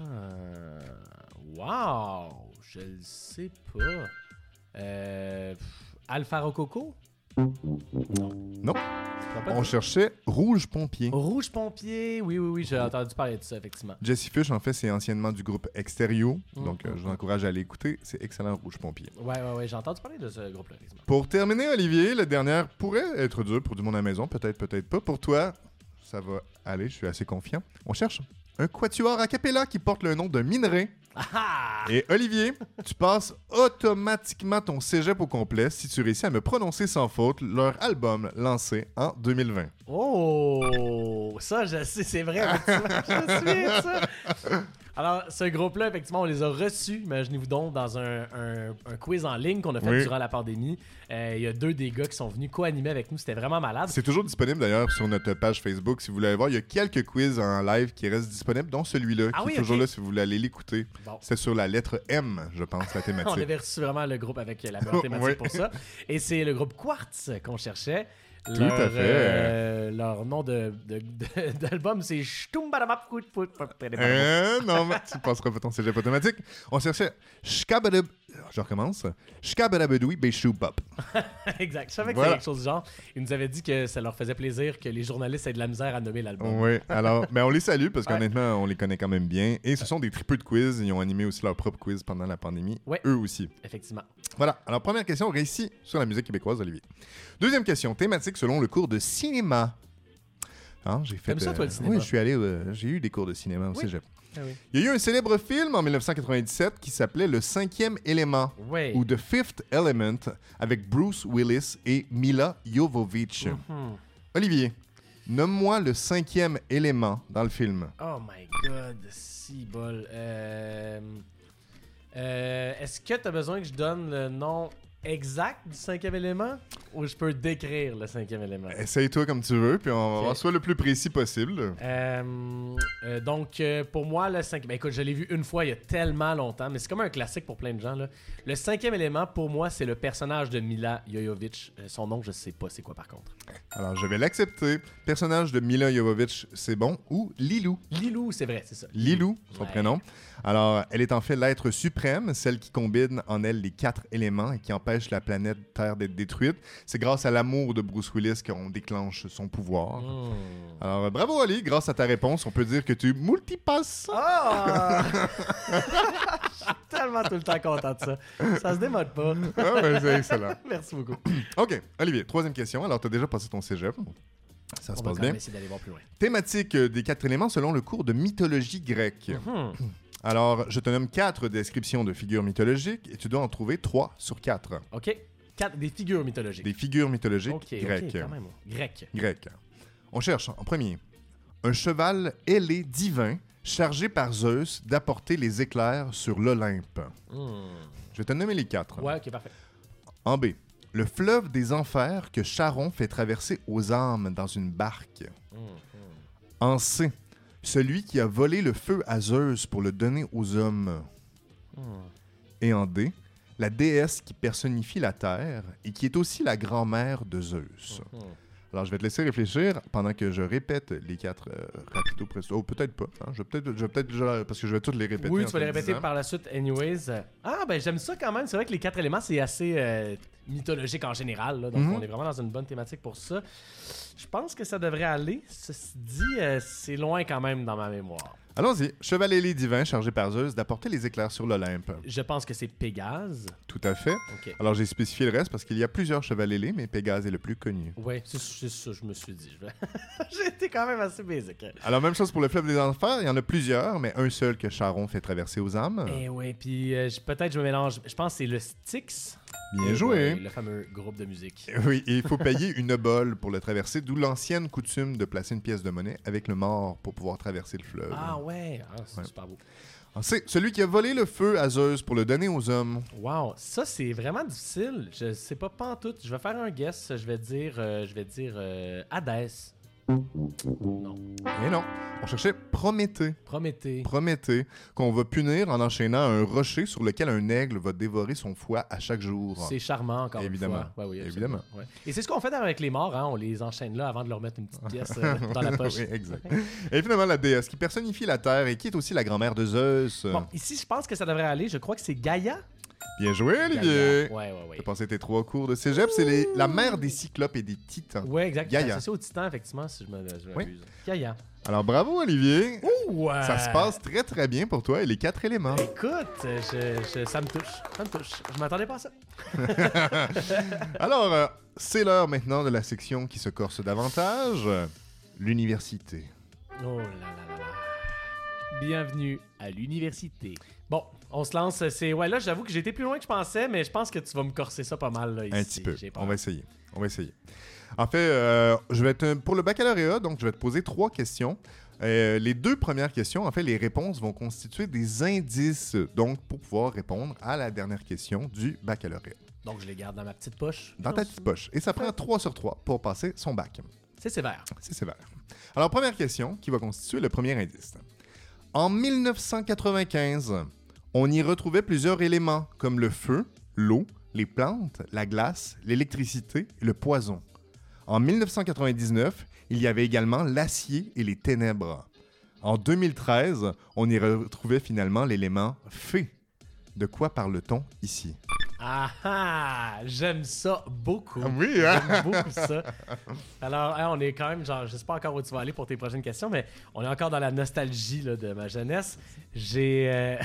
Wow! Je le sais pas. Alpha Rococo? Non. Tu vas pas On dire? cherchait Rouge Pompier. Rouge Pompier, oui, j'ai entendu parler de ça, effectivement. Jessie Fuchs, en fait, c'est anciennement du groupe Extérieur. Mm, Donc, je vous encourage à aller écouter. C'est excellent, Rouge Pompier. Ouais, j'ai entendu parler de ce groupe-là, effectivement. Pour terminer, Olivier, la dernière pourrait être dure pour du monde à la maison. Peut-être pas. Pour toi, ça va aller, je suis assez confiant. On cherche un quatuor a cappella qui porte le nom d'un minerai. Ah! Et Olivier, tu passes automatiquement ton cégep au complet si tu réussis à me prononcer sans faute leur album lancé en 2020. Oh! Ça, je sais, c'est vrai, effectivement. Je me souviens de ça. Alors, ce groupe-là, effectivement, on les a reçus, imaginez-vous donc, dans un quiz en ligne qu'on a fait Oui. durant la pandémie. Il y a 2 des gars qui sont venus co-animer avec nous. C'était vraiment malade. C'est toujours disponible d'ailleurs sur notre page Facebook si vous voulez aller voir. Il y a quelques quiz en live qui restent disponibles, dont celui-là Ah qui oui, est toujours ok. là si vous voulez aller l'écouter. Bon. C'est sur la lettre M, je pense, la On thématique. avait reçu vraiment le groupe avec la meilleure thématique Oui. pour ça. Et c'est le groupe Quartz qu'on cherchait. Tout à fait. Leur nom d'album, c'est Non, mais tu passeras pas ton cégep automatique. On cherchait Je recommence. Shkabadabadoui Béchou Pop. Exact. Je savais que Voilà. c'était quelque chose du genre. Ils nous avaient dit que ça leur faisait plaisir que les journalistes aient de la misère à nommer l'album. Oui, alors, on les salue parce Ouais. qu'honnêtement, on les connaît quand même bien. Et ce sont des tripeux de quiz. Ils ont animé aussi leur propre quiz pendant la pandémie. Ouais. Eux aussi. Effectivement. Voilà. Alors, première question réussie sur la musique québécoise, Olivier. Deuxième question, thématique selon le cours de cinéma. Hein, j'ai fait. T'aimes ça, toi, le cinéma? Oui, je suis allé. J'ai eu des cours de cinéma au Oui. cégep. Ah oui. Il y a eu un célèbre film en 1997 qui s'appelait Le Cinquième Élément Ouais. ou The Fifth Element avec Bruce Willis et Mila Jovovich. Mhm. Olivier, nomme-moi le cinquième élément dans le film. Oh my god, si bol. Est-ce que tu as besoin que je donne le nom exact du cinquième élément ou je peux décrire le cinquième élément? Essaye-toi comme tu veux, puis on va Ok. voir soit le plus précis possible. Donc, pour moi, le cinquième... Ben, écoute, je l'ai vu une fois il y a tellement longtemps, mais c'est comme un classique pour plein de gens. Là. Le cinquième élément, pour moi, c'est le personnage de Mila Jovovich. Son nom, je sais pas c'est quoi par contre. Alors, je vais l'accepter. Personnage de Mila Jovovich, c'est bon. Ou Lilou. Lilou, c'est vrai, c'est ça. Lilou, son Ouais. prénom. Alors, elle est en fait l'être suprême, celle qui combine en elle les 4 éléments et qui empêche la planète Terre d'être détruite. C'est grâce à l'amour de Bruce Willis qu'on déclenche son pouvoir. Hmm. Alors, bravo Ali, grâce à ta réponse, on peut dire que tu multipasses. Ah! Je suis tellement tout le temps content de ça. Ça se démode pas. Ah ouais, c'est excellent. Merci beaucoup. OK, Olivier, troisième question. Alors, tu as déjà passé ton cégep. Ça se On va passe quand bien. même essayer d'aller voir plus loin. Thématique des 4 éléments selon le cours de mythologie grecque. Hmm. Alors, je te nomme 4 descriptions de figures mythologiques et tu dois en trouver 3 sur 4. OK. Des figures mythologiques. Des figures mythologiques OK, grecques. OK, quand même. Grec. Grecques. On cherche en premier. Un cheval ailé divin chargé par Zeus d'apporter les éclairs sur l'Olympe. Hmm. Je vais te nommer les 4. Ouais, OK, parfait. En B. Le fleuve des enfers que Charon fait traverser aux âmes dans une barque. Hmm, En C. Celui qui a volé le feu à Zeus pour le donner aux hommes. hmm. Et en D. La déesse qui personnifie la terre et qui est aussi la grand-mère de Zeus. Hmm. Alors, je vais te laisser réfléchir pendant que je répète les 4 rapido presto. Oh, peut-être pas. Hein. Je vais peut-être déjà... Parce que je vais toutes les répéter. Oui, en tu vas les te répéter disant. par la suite, anyways. Ah, ben j'aime ça quand même. C'est vrai que les 4 éléments, c'est assez mythologique en général. Là. Donc, Mhm. on est vraiment dans une bonne thématique pour ça. Je pense que ça devrait aller. Ceci dit, c'est loin quand même dans ma mémoire. Allons-y. Cheval ailé divin chargé par Zeus d'apporter les éclairs sur l'Olympe. Je pense que c'est Pégase. Tout à fait. OK. Alors, j'ai spécifié le reste parce qu'il y a plusieurs chevals ailés, mais Pégase est le plus connu. Ouais, c'est ça, je me suis dit. J'ai été quand même assez basique. Alors, même chose pour le fleuve des enfers. Il y en a plusieurs, mais un seul que Charon fait traverser aux âmes. Eh oui, puis peut-être je me mélange. Je pense que c'est le Styx. Bien Et joué. ouais, le fameux groupe de musique. Oui, et il faut payer une obole pour le traverser, d'où l'ancienne coutume de placer une pièce de monnaie avec le mort pour pouvoir traverser le fleuve. Ah ouais, c'est Ouais. super beau. C'est celui qui a volé le feu à Zeus pour le donner aux hommes. Wow, ça c'est vraiment difficile. Je sais pas pantoute. Je vais faire un guess. Je vais dire Hadès. Non. Et non, on cherchait Prométhée. Prométhée. Prométhée, qu'on va punir en enchaînant un rocher sur lequel un aigle va dévorer son foie à chaque jour. C'est charmant encore Évidemment. une fois. Ouais, oui, Évidemment. absolument. Ouais. Et c'est ce qu'on fait avec les morts, hein? On les enchaîne là avant de leur mettre une petite pièce dans la poche. Oui, exact. Et finalement, la déesse qui personnifie la terre et qui est aussi la grand-mère de Zeus. Bon, ici je pense que ça devrait aller. Je crois que c'est Gaïa. Bien joué, Olivier. Gaïa. Ouais. T'as passé tes 3 cours de cégep, c'est la mère des cyclopes et des titans. Ouais, exact. Gaïa. C'est au titan, effectivement, si je m'abuse. Oui. Gaïa. Alors bravo, Olivier. Ouais. Ça se passe très très bien pour toi et les 4 éléments. Écoute, ça me touche. Ça me touche. Je m'attendais pas à ça. Alors, c'est l'heure maintenant de la section qui se corse davantage, l'université. Oh là là là là. Bienvenue à l'université. Bon, on se lance. Ouais, là, j'avoue que j'ai été plus loin que je pensais, mais je pense que tu vas me corser ça pas mal là, ici. Un petit peu. J'ai peur. On va essayer. En fait, je vais pour le baccalauréat, donc je vais te poser 3 questions. Les 2 premières questions, en fait, les réponses vont constituer des indices, donc pour pouvoir répondre à la dernière question du baccalauréat. Donc, je les garde dans ma petite poche. Dans ta petite poche. Et ça prend 3 sur 3 pour passer son bac. C'est sévère. C'est sévère. Alors, première question qui va constituer le premier indice. En 1995, on y retrouvait plusieurs éléments comme le feu, l'eau, les plantes, la glace, l'électricité et le poison. En 1999, il y avait également l'acier et les ténèbres. En 2013, on y retrouvait finalement l'élément fée. De quoi parle-t-on ici? Ah ah! J'aime ça beaucoup. Oui, hein? J'aime beaucoup ça. Alors, on est quand même, genre, je sais pas encore où tu vas aller pour tes prochaines questions, mais on est encore dans la nostalgie là, de ma jeunesse. J'étais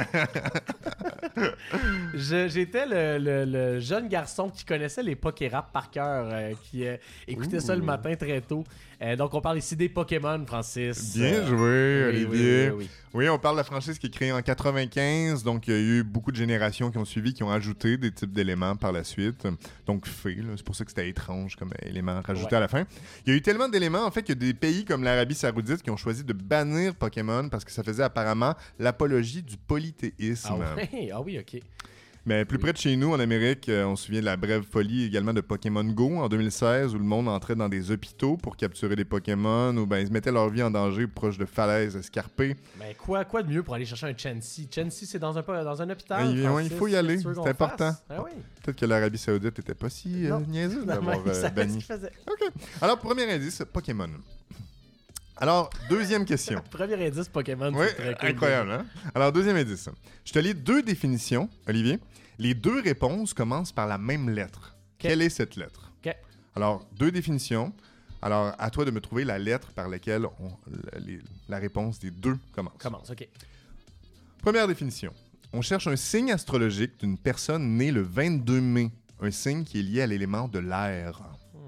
le jeune garçon qui connaissait les Pokérap par cœur, qui écoutait ça le matin très tôt. Donc, on parle ici des Pokémon, Francis. Bien joué, Olivier. Oui. Oui, on parle de la franchise qui est créée en 95, donc il y a eu beaucoup de générations qui ont suivi, qui ont ajouté des types d'éléments par la suite. Donc, c'est pour ça que c'était étrange comme élément rajouté à la fin. Il y a eu tellement d'éléments, en fait, qu'il y a des pays comme l'Arabie Saoudite qui ont choisi de bannir Pokémon parce que ça faisait apparemment l'apologie du polythéisme. Ah oui, ok. Mais plus près de chez nous, en Amérique, on se souvient de la brève folie également de Pokémon Go en 2016, où le monde entrait dans des hôpitaux pour capturer des Pokémon, ou ils se mettaient leur vie en danger proche de falaises escarpées. Mais quoi de mieux pour aller chercher un Chansey? Chansey, c'est dans un hôpital? Il faut y aller, c'est important. Ah oui. Peut-être que l'Arabie Saoudite n'était pas si niaiseuse d'avoir banni. OK. Alors, premier indice, Pokémon. Alors, deuxième question. Premier indice Pokémon, oui, c'est très cool. Incroyable, hein? Alors, deuxième indice. Je te lis 2 définitions, Olivier. Les 2 réponses commencent par la même lettre. Quelle est cette lettre? Alors, 2 définitions. Alors, à toi de me trouver la lettre par laquelle la réponse des 2 commence. OK. Première définition. On cherche un signe astrologique d'une personne née le 22 mai. Un signe qui est lié à l'élément de l'air.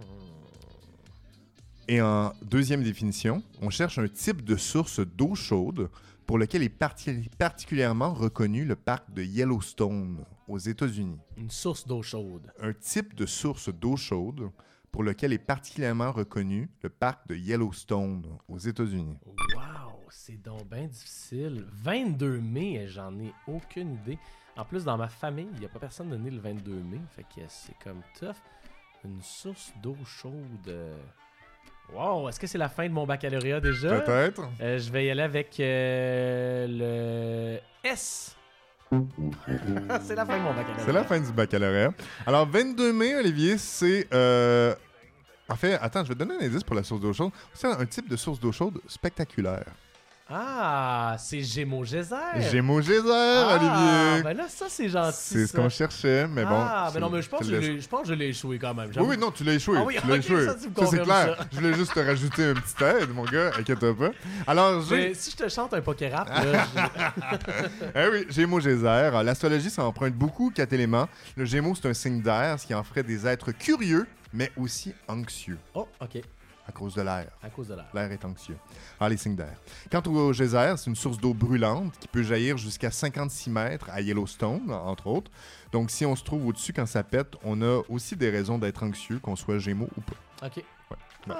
Et en deuxième définition, on cherche un type de source d'eau chaude pour lequel est particulièrement reconnu le parc de Yellowstone aux États-Unis. Une source d'eau chaude. Un type de source d'eau chaude pour lequel est particulièrement reconnu le parc de Yellowstone aux États-Unis. Wow, c'est donc bien difficile. 22 mai, j'en ai aucune idée. En plus, dans ma famille, il n'y a pas personne de né le 22 mai, fait que c'est comme tough. Une source d'eau chaude... Wow, est-ce que c'est la fin de mon baccalauréat déjà? Peut-être. Je vais y aller avec le S. C'est la fin de mon baccalauréat. C'est la fin du baccalauréat. Alors, 22 mai, Olivier, c'est... En fait, attends, je vais te donner un indice pour la source d'eau chaude. C'est un type de source d'eau chaude spectaculaire. Ah, c'est Gémeaux Geyser. Gémeaux Geyser, Olivier. Ben là, ça, c'est gentil. C'est ce qu'on cherchait, mais bon. Ah, mais non, mais je pense que je l'ai échoué quand même. Oui, non, tu l'as échoué. Ah oui, tu l'as échoué. Ça, tu me Ça, c'est clair. ça. Je voulais juste te rajouter une petite aide, mon gars. Inquiète-toi pas. Alors, si je te chante un Pokérap, là... Eh oui, Gémeaux Geyser. L'astrologie, ça emprunte beaucoup 4 éléments. Le Gémeaux, c'est un signe d'air, ce qui en ferait des êtres curieux, mais aussi anxieux. Oh, OK. À cause de l'air. À cause de l'air. L'air est anxieux. Alors, les signes d'air. Quant au geyser, c'est une source d'eau brûlante qui peut jaillir jusqu'à 56 mètres à Yellowstone, entre autres. Donc, si on se trouve au-dessus quand ça pète, on a aussi des raisons d'être anxieux, qu'on soit Gémeaux ou pas. OK. Ouais.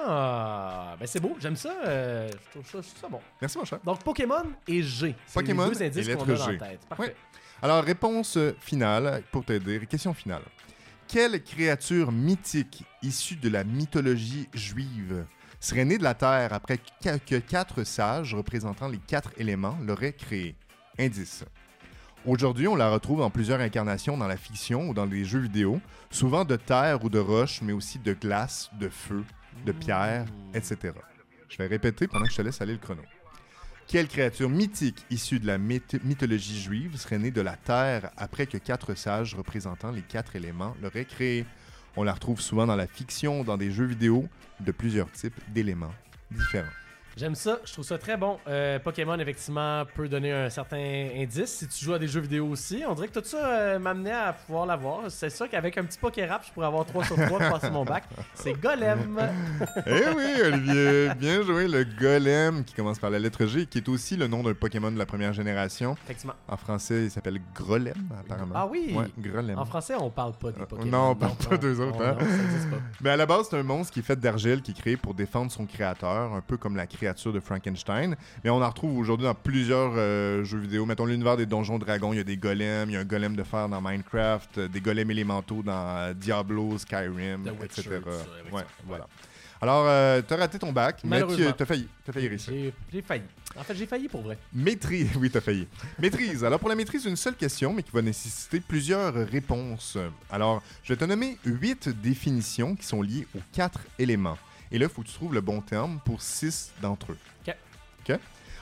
Ah, ben c'est beau, j'aime ça. Je trouve ça bon. Merci, mon cher. Donc, Pokémon et G. C'est Pokémon les 2 indices et qu'on a lettre dans G. la tête. Parfait. Ouais. Alors, réponse finale, pour t'aider. Question finale. Quelle créature mythique issue de la mythologie juive serait née de la Terre après que 4 sages représentant les 4 éléments l'auraient créée? Indice. Aujourd'hui, on la retrouve dans plusieurs incarnations dans la fiction ou dans les jeux vidéo, souvent de terre ou de roche, mais aussi de glace, de feu, de pierre, etc. Je vais répéter pendant que je te laisse aller le chrono. Quelle créature mythique issue de la mythologie juive serait née de la Terre après que 4 sages représentant les 4 éléments l'auraient créée? On la retrouve souvent dans la fiction, dans des jeux vidéo, de plusieurs types d'éléments différents. J'aime ça, je trouve ça très bon. Pokémon, effectivement, peut donner un certain indice si tu joues à des jeux vidéo aussi. On dirait que tout ça m'amenait à pouvoir l'avoir. C'est sûr qu'avec un petit Pokérap, je pourrais avoir 3 sur 3 pour passer mon bac. C'est Golem. Eh oui, Olivier, bien joué. Le Golem, qui commence par la lettre G, qui est aussi le nom d'un Pokémon de la première génération. Effectivement. En français, il s'appelle Grolem, apparemment. Ah oui? Ouais, Grolem. En français, on parle pas des Pokémon. Non, on parle pas d'eux autres. Hein? Non, ça existe pas. Mais à la base, c'est un monstre qui est fait d'argile, qui est créé pour défendre son créateur, un peu comme la créature de Frankenstein. Mais on en retrouve aujourd'hui dans plusieurs jeux vidéo. Mettons l'univers des Donjons Dragons, il y a des golems, il y a un golem de fer dans Minecraft, des golems élémentaux dans Diablo, Skyrim, etc. Ouais, voilà. Alors, t'as raté ton bac, mais t'as failli réussir. J'ai failli. En fait, j'ai failli pour vrai. Maîtrise, oui, t'as failli. Maîtrise. Alors, pour la maîtrise, une seule question, mais qui va nécessiter plusieurs réponses. Alors, je vais te nommer 8 définitions qui sont liées aux 4 éléments. Et là, il faut que tu trouves le bon terme pour 6 d'entre eux. OK. OK?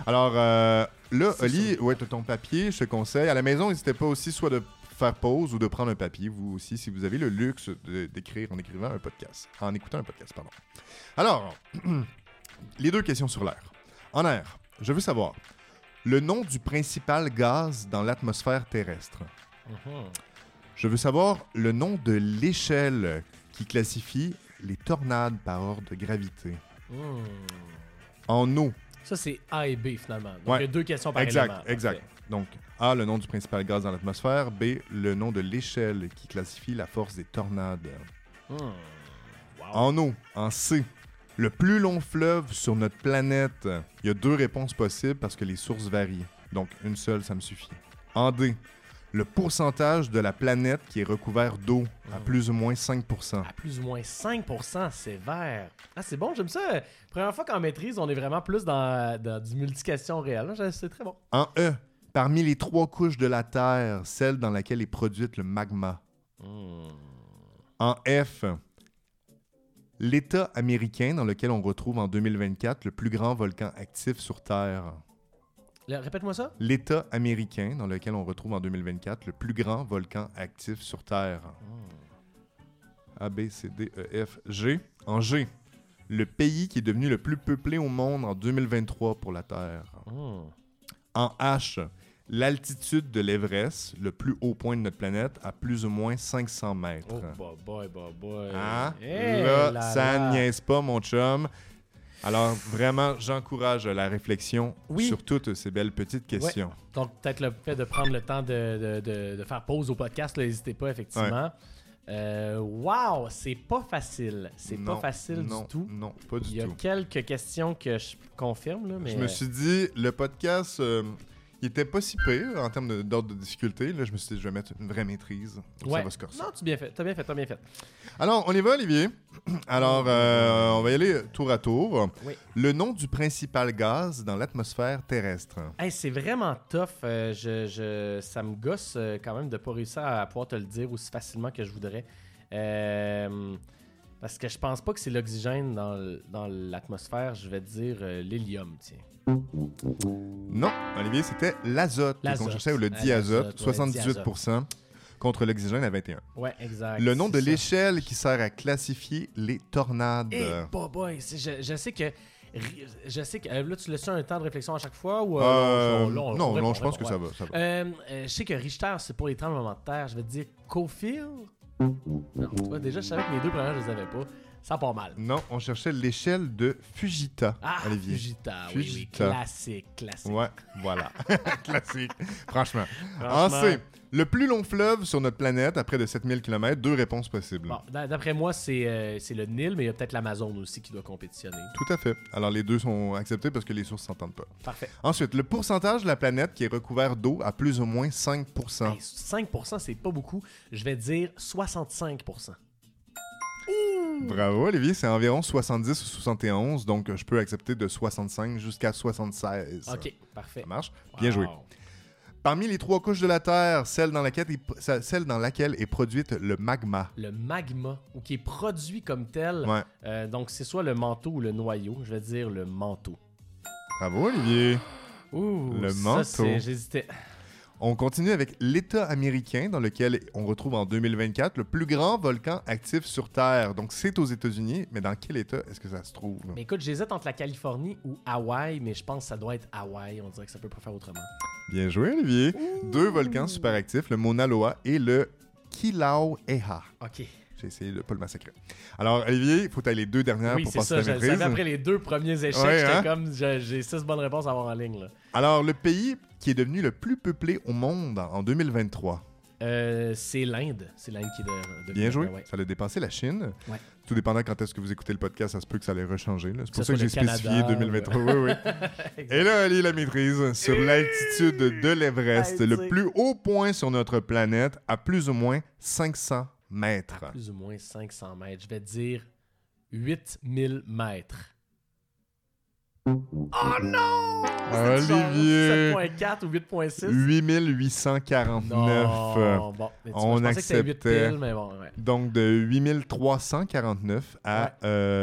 Alors, là, C'est Oli, ça. ouais, tu as ton papier, je te conseille. À la maison, n'hésitez pas aussi soit de faire pause ou de prendre un papier, vous aussi, si vous avez le luxe d'écrire en écrivant un podcast. En écoutant un podcast, pardon. Alors, les 2 questions sur l'air. En air, je veux savoir le nom du principal gaz dans l'atmosphère terrestre. Mhm. Je veux savoir le nom de l'échelle qui classifie les tornades par ordre de gravité. Hmm. En eau. Ça, c'est A et B, finalement. Donc, Ouais. il y a 2 questions par Exact, élément. exact. Parfait. Donc, A, le nom du principal gaz dans l'atmosphère. B, le nom de l'échelle qui classifie la force des tornades. Hmm. Wow. En eau, en C, le plus long fleuve sur notre planète. Il y a 2 réponses possibles parce que les sources varient. Donc, une seule, ça me suffit. En D, le pourcentage de la planète qui est recouvert d'eau à plus ou moins 5%. À plus ou moins 5%, c'est vert. Ah, c'est bon, j'aime ça. Première fois qu'en maîtrise, on est vraiment plus dans du multiquestion réel. C'est très bon. En E, parmi les 3 couches de la Terre, celle dans laquelle est produite le magma. Hmm. En F, l'État américain dans lequel on retrouve en 2024 le plus grand volcan actif sur Terre. Répète-moi ça. L'État américain dans lequel on retrouve en 2024 le plus grand volcan actif sur Terre. A, B, C, D, E, F, G. En G, le pays qui est devenu le plus peuplé au monde en 2023 pour la Terre. Hmm. En H, l'altitude de l'Everest, le plus haut point de notre planète, à plus ou moins 500 mètres. Oh, bah boy. Hein? Eh Là, là ça là. niaise pas, mon chum. Alors, vraiment, j'encourage la réflexion Oui. sur toutes ces belles petites questions. Donc, peut-être le fait de prendre le temps de faire pause au podcast, là, n'hésitez pas, effectivement. Wow, c'est pas facile. C'est pas facile du tout. Non, pas Il du y a tout. quelques questions que je confirme, là, mais... Je me suis dit, le podcast, il était pas si pire en termes d'ordre de difficulté. Là, je me suis dit, je vais mettre une vraie maîtrise. Donc Ouais. Ça va se corser. Non, t'as bien fait. Alors, on y va, Olivier. Alors, on va y aller tour à tour. Oui. Le nom du principal gaz dans l'atmosphère terrestre. Hey, c'est vraiment tough. Ça me gosse quand même de pas réussir à pouvoir te le dire aussi facilement que je voudrais. Parce que je pense pas que c'est l'oxygène dans l'atmosphère. Je vais te dire l'hélium, tiens. Non, Olivier, c'était l'azote qu'on L'azote. cherchait, ou le Ah, diazote, l'azote, ouais, 78% contre l'oxygène à 21%. Ouais, exact. Le nom de c'est ça. l'échelle qui sert à classifier les tornades. Eh, boy, je sais que... là, tu laisses un temps de réflexion à chaque fois ou non, je pense que ça va. Je sais que Richter, c'est pour les tremblements de terre. Je vais te dire Cofield. Non, tu vois, déjà, je savais que les 2 premières, je les avais pas. Ça part mal. Non, on cherchait l'échelle de Fujita, Ah, Olivier. Fujita, oui, Fujita. classique. Ouais, voilà. Classique. Franchement. En Franchement. C, le plus long fleuve sur notre planète, à près de 7000 km, 2 réponses possibles. Bon, d'après moi, c'est le Nil, mais il y a peut-être l'Amazon aussi qui doit compétitionner. Tout à fait. Alors, les 2 sont acceptés parce que les sources s'entendent pas. Parfait. Ensuite, le pourcentage de la planète qui est recouvert d'eau à plus ou moins 5%. Hey, 5%, c'est pas beaucoup. Je vais dire 65%. Bravo, Olivier. C'est environ 70 ou 71, donc je peux accepter de 65 jusqu'à 76. OK, parfait. Ça marche? Bien joué. Wow. Parmi les 3 couches de la Terre, celle dans laquelle est produite le magma. Le magma, ou qui est produit comme tel. Ouais. Donc, c'est soit le manteau ou le noyau. Je vais dire le manteau. Bravo, Olivier. Ouh, Le ça, manteau. J'hésitais. On continue avec l'État américain dans lequel on retrouve en 2024 le plus grand volcan actif sur Terre. Donc, c'est aux États-Unis, mais dans quel État est-ce que ça se trouve? Mais écoute, j'hésite entre la Californie ou Hawaï, mais je pense que ça doit être Hawaï. On dirait que ça peut pas faire autrement. Bien joué, Olivier. 2 volcans super actifs, le Mauna Loa et le Kilauea. OK. J'ai essayé de ne pas le massacrer. Alors, Olivier, il faut aller les 2 dernières Oui, pour c'est passer ça. la Je maîtrise. savais après les 2 premiers échecs, Ouais, j'étais hein? comme, j'ai 6 bonnes réponses à avoir en ligne. Là. Alors, le pays qui est devenu le plus peuplé au monde en 2023. C'est l'Inde. C'est l'Inde qui est de Bien joué. ouais. Ça l'a dépassé la Chine. Ouais. Tout dépendant quand est-ce que vous écoutez le podcast, ça se peut que ça allait rechanger. là. C'est pour ça ça que j'ai soit le spécifié Canada, 2023. Oui. Exact. Et là, allez, la maîtrise sur l'altitude de l'Everest, Hey, le tu sais. plus haut point sur notre planète, à plus ou moins 500 mètres. À plus ou moins 500 mètres. Je vais dire 8000 mètres. Oh non! Olivier! 7.4 ou 8.6? 8849. Non, bon. Mais On je pensais que c'était 8 acceptait. piles, mais bon, ouais. Donc, de 8349 à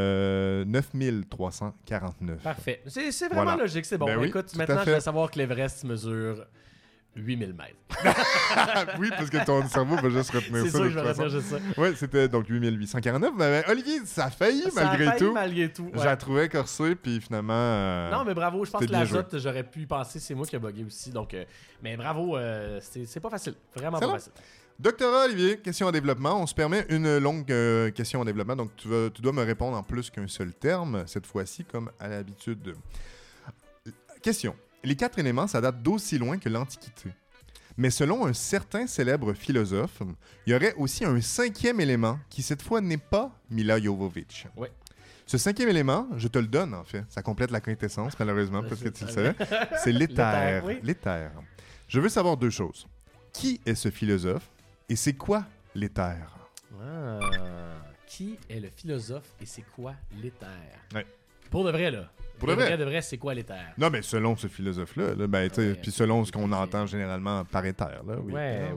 9349. Parfait. C'est vraiment Voilà. logique, c'est bon. Ben oui, Écoute, tout à maintenant, je fait. vais savoir que l'Everest mesure 8000 mètres. Oui, parce que ton cerveau va juste retenir C'est ça. sûr de que je vais toute façon. retenir juste ça. Oui, c'était donc 8849. Mais Olivier, ça a failli Ça a malgré failli tout. malgré tout. Je Ouais. la trouvais corsée, puis finalement. Non, mais bravo. Je pense c'était que bien l'azote, j'aurais pu y penser. C'est moi qui ai bugué aussi. Donc, mais bravo. C'est pas facile. Vraiment C'est pas long. facile. Doctorat, Olivier, question en développement. On se permet une longue question en développement, donc tu dois me répondre en plus qu'un seul terme, cette fois-ci, comme à l'habitude. Question. Les 4 éléments, ça date d'aussi loin que l'Antiquité. Mais selon un certain célèbre philosophe, il y aurait aussi un 5e élément qui, cette fois, n'est pas Mila Jovovich. Ouais. Ce 5e élément, je te le donne, en fait. Ça complète la quintessence, malheureusement, parce que tu le savais. C'est l'éther. L'éther, oui. L'éther. Je veux savoir 2 choses. Qui est ce philosophe et c'est quoi l'éther? Ah. Qui est le philosophe et c'est quoi l'éther? Ouais. Pour de vrai, là. Pour de vrai? De vrai, c'est quoi l'éther? Non, mais selon ce philosophe-là, là, ben, tu sais, Ouais, puis selon ce c'est- qu'on entend généralement par éther, là, oui. Ouais.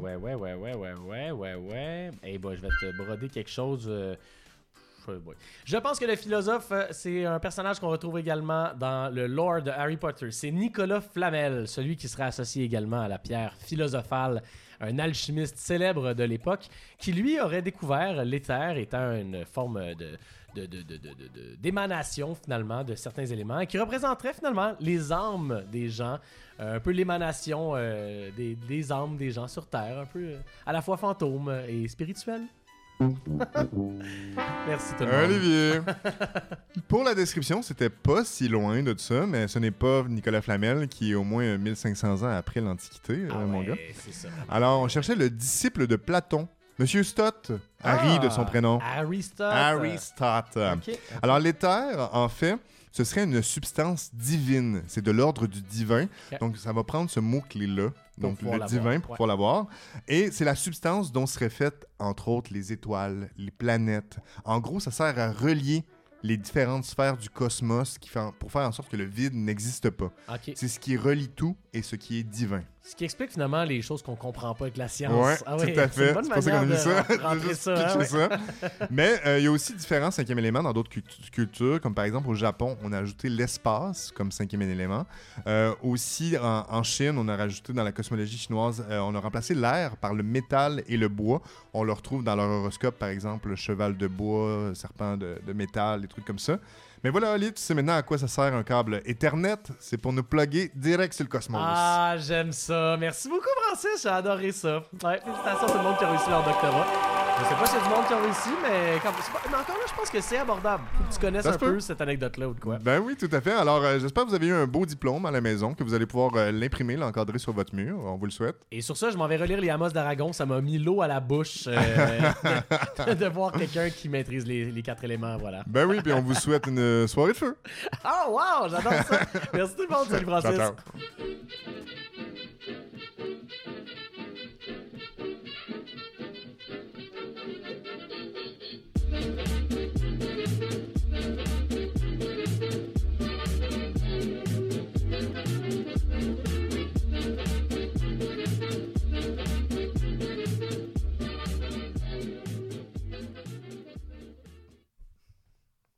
Eh ben, je vais te broder quelque chose. Boy. Je pense que le philosophe, c'est un personnage qu'on retrouve également dans le lore de Harry Potter. C'est Nicolas Flamel, celui qui sera associé également à la pierre philosophale, un alchimiste célèbre de l'époque, qui lui aurait découvert l'éther étant une forme d'émanation finalement de certains éléments et qui représenterait finalement les âmes des gens, un peu l'émanation des âmes des gens sur Terre, un peu à la fois fantôme et spirituel. Merci tout le monde. Olivier. Pour la description, c'était pas si loin de ça, mais ce n'est pas Nicolas Flamel qui est au moins 1500 ans après l'Antiquité, Ah mon ouais, gars. c'est ça. Alors, on cherchait le disciple de Platon, Monsieur Stott, Harry de son prénom. Harry Stott. Harry Stott. Ok. Alors, l'éther, en fait, ce serait une substance divine. C'est de l'ordre du divin. Ok. Donc, ça va prendre ce mot-clé-là. Donc, pouvoir le l'avoir, divin, pour ouais. pouvoir l'avoir. Et c'est la substance dont seraient faites, entre autres, les étoiles, les planètes. En gros, ça sert à relier les différentes sphères du cosmos pour faire en sorte que le vide n'existe pas. Ok. C'est ce qui relie tout et ce qui est divin. Ce qui explique finalement les choses qu'on comprend pas avec la science. Ouais, Ah tout à c'est fait. une bonne C'est pour ça qu'on a mis manière ça. de rentrer J'ai juste ça, hein, pitché ouais. ça. Mais il y a aussi différents 5e éléments dans d'autres cultures, comme par exemple au Japon, on a ajouté l'espace comme 5e élément. Aussi en Chine, on a rajouté dans la cosmologie chinoise, on a remplacé l'air par le métal et le bois. On le retrouve dans leur horoscope, par exemple, le cheval de bois, serpent de métal, des trucs comme ça. Mais voilà, Ali, tu sais maintenant à quoi ça sert un câble Ethernet. C'est pour nous plugger direct sur le cosmos. Ah, j'aime ça. Merci beaucoup, Francis. J'ai adoré ça. Ouais, félicitations à tout le monde qui a réussi leur doctorat. Je sais pas s'il y a du monde qui a réussi, mais, mais encore là, je pense que c'est abordable. Faut que tu connaisses Ça un se peut. peu cette anecdote-là ou de quoi. Ben oui, tout à fait. Alors, j'espère que vous avez eu un beau diplôme à la maison, que vous allez pouvoir l'imprimer, l'encadrer sur votre mur. On vous le souhaite. Et sur ça, je m'en vais relire les Amos d'Aragon. Ça m'a mis l'eau à la bouche de voir quelqu'un qui maîtrise les 4 éléments. Voilà. Ben oui, puis on vous souhaite une soirée de feu. Oh, wow, j'adore ça. Merci tout le monde. Salut, Francis. Ciao, ciao.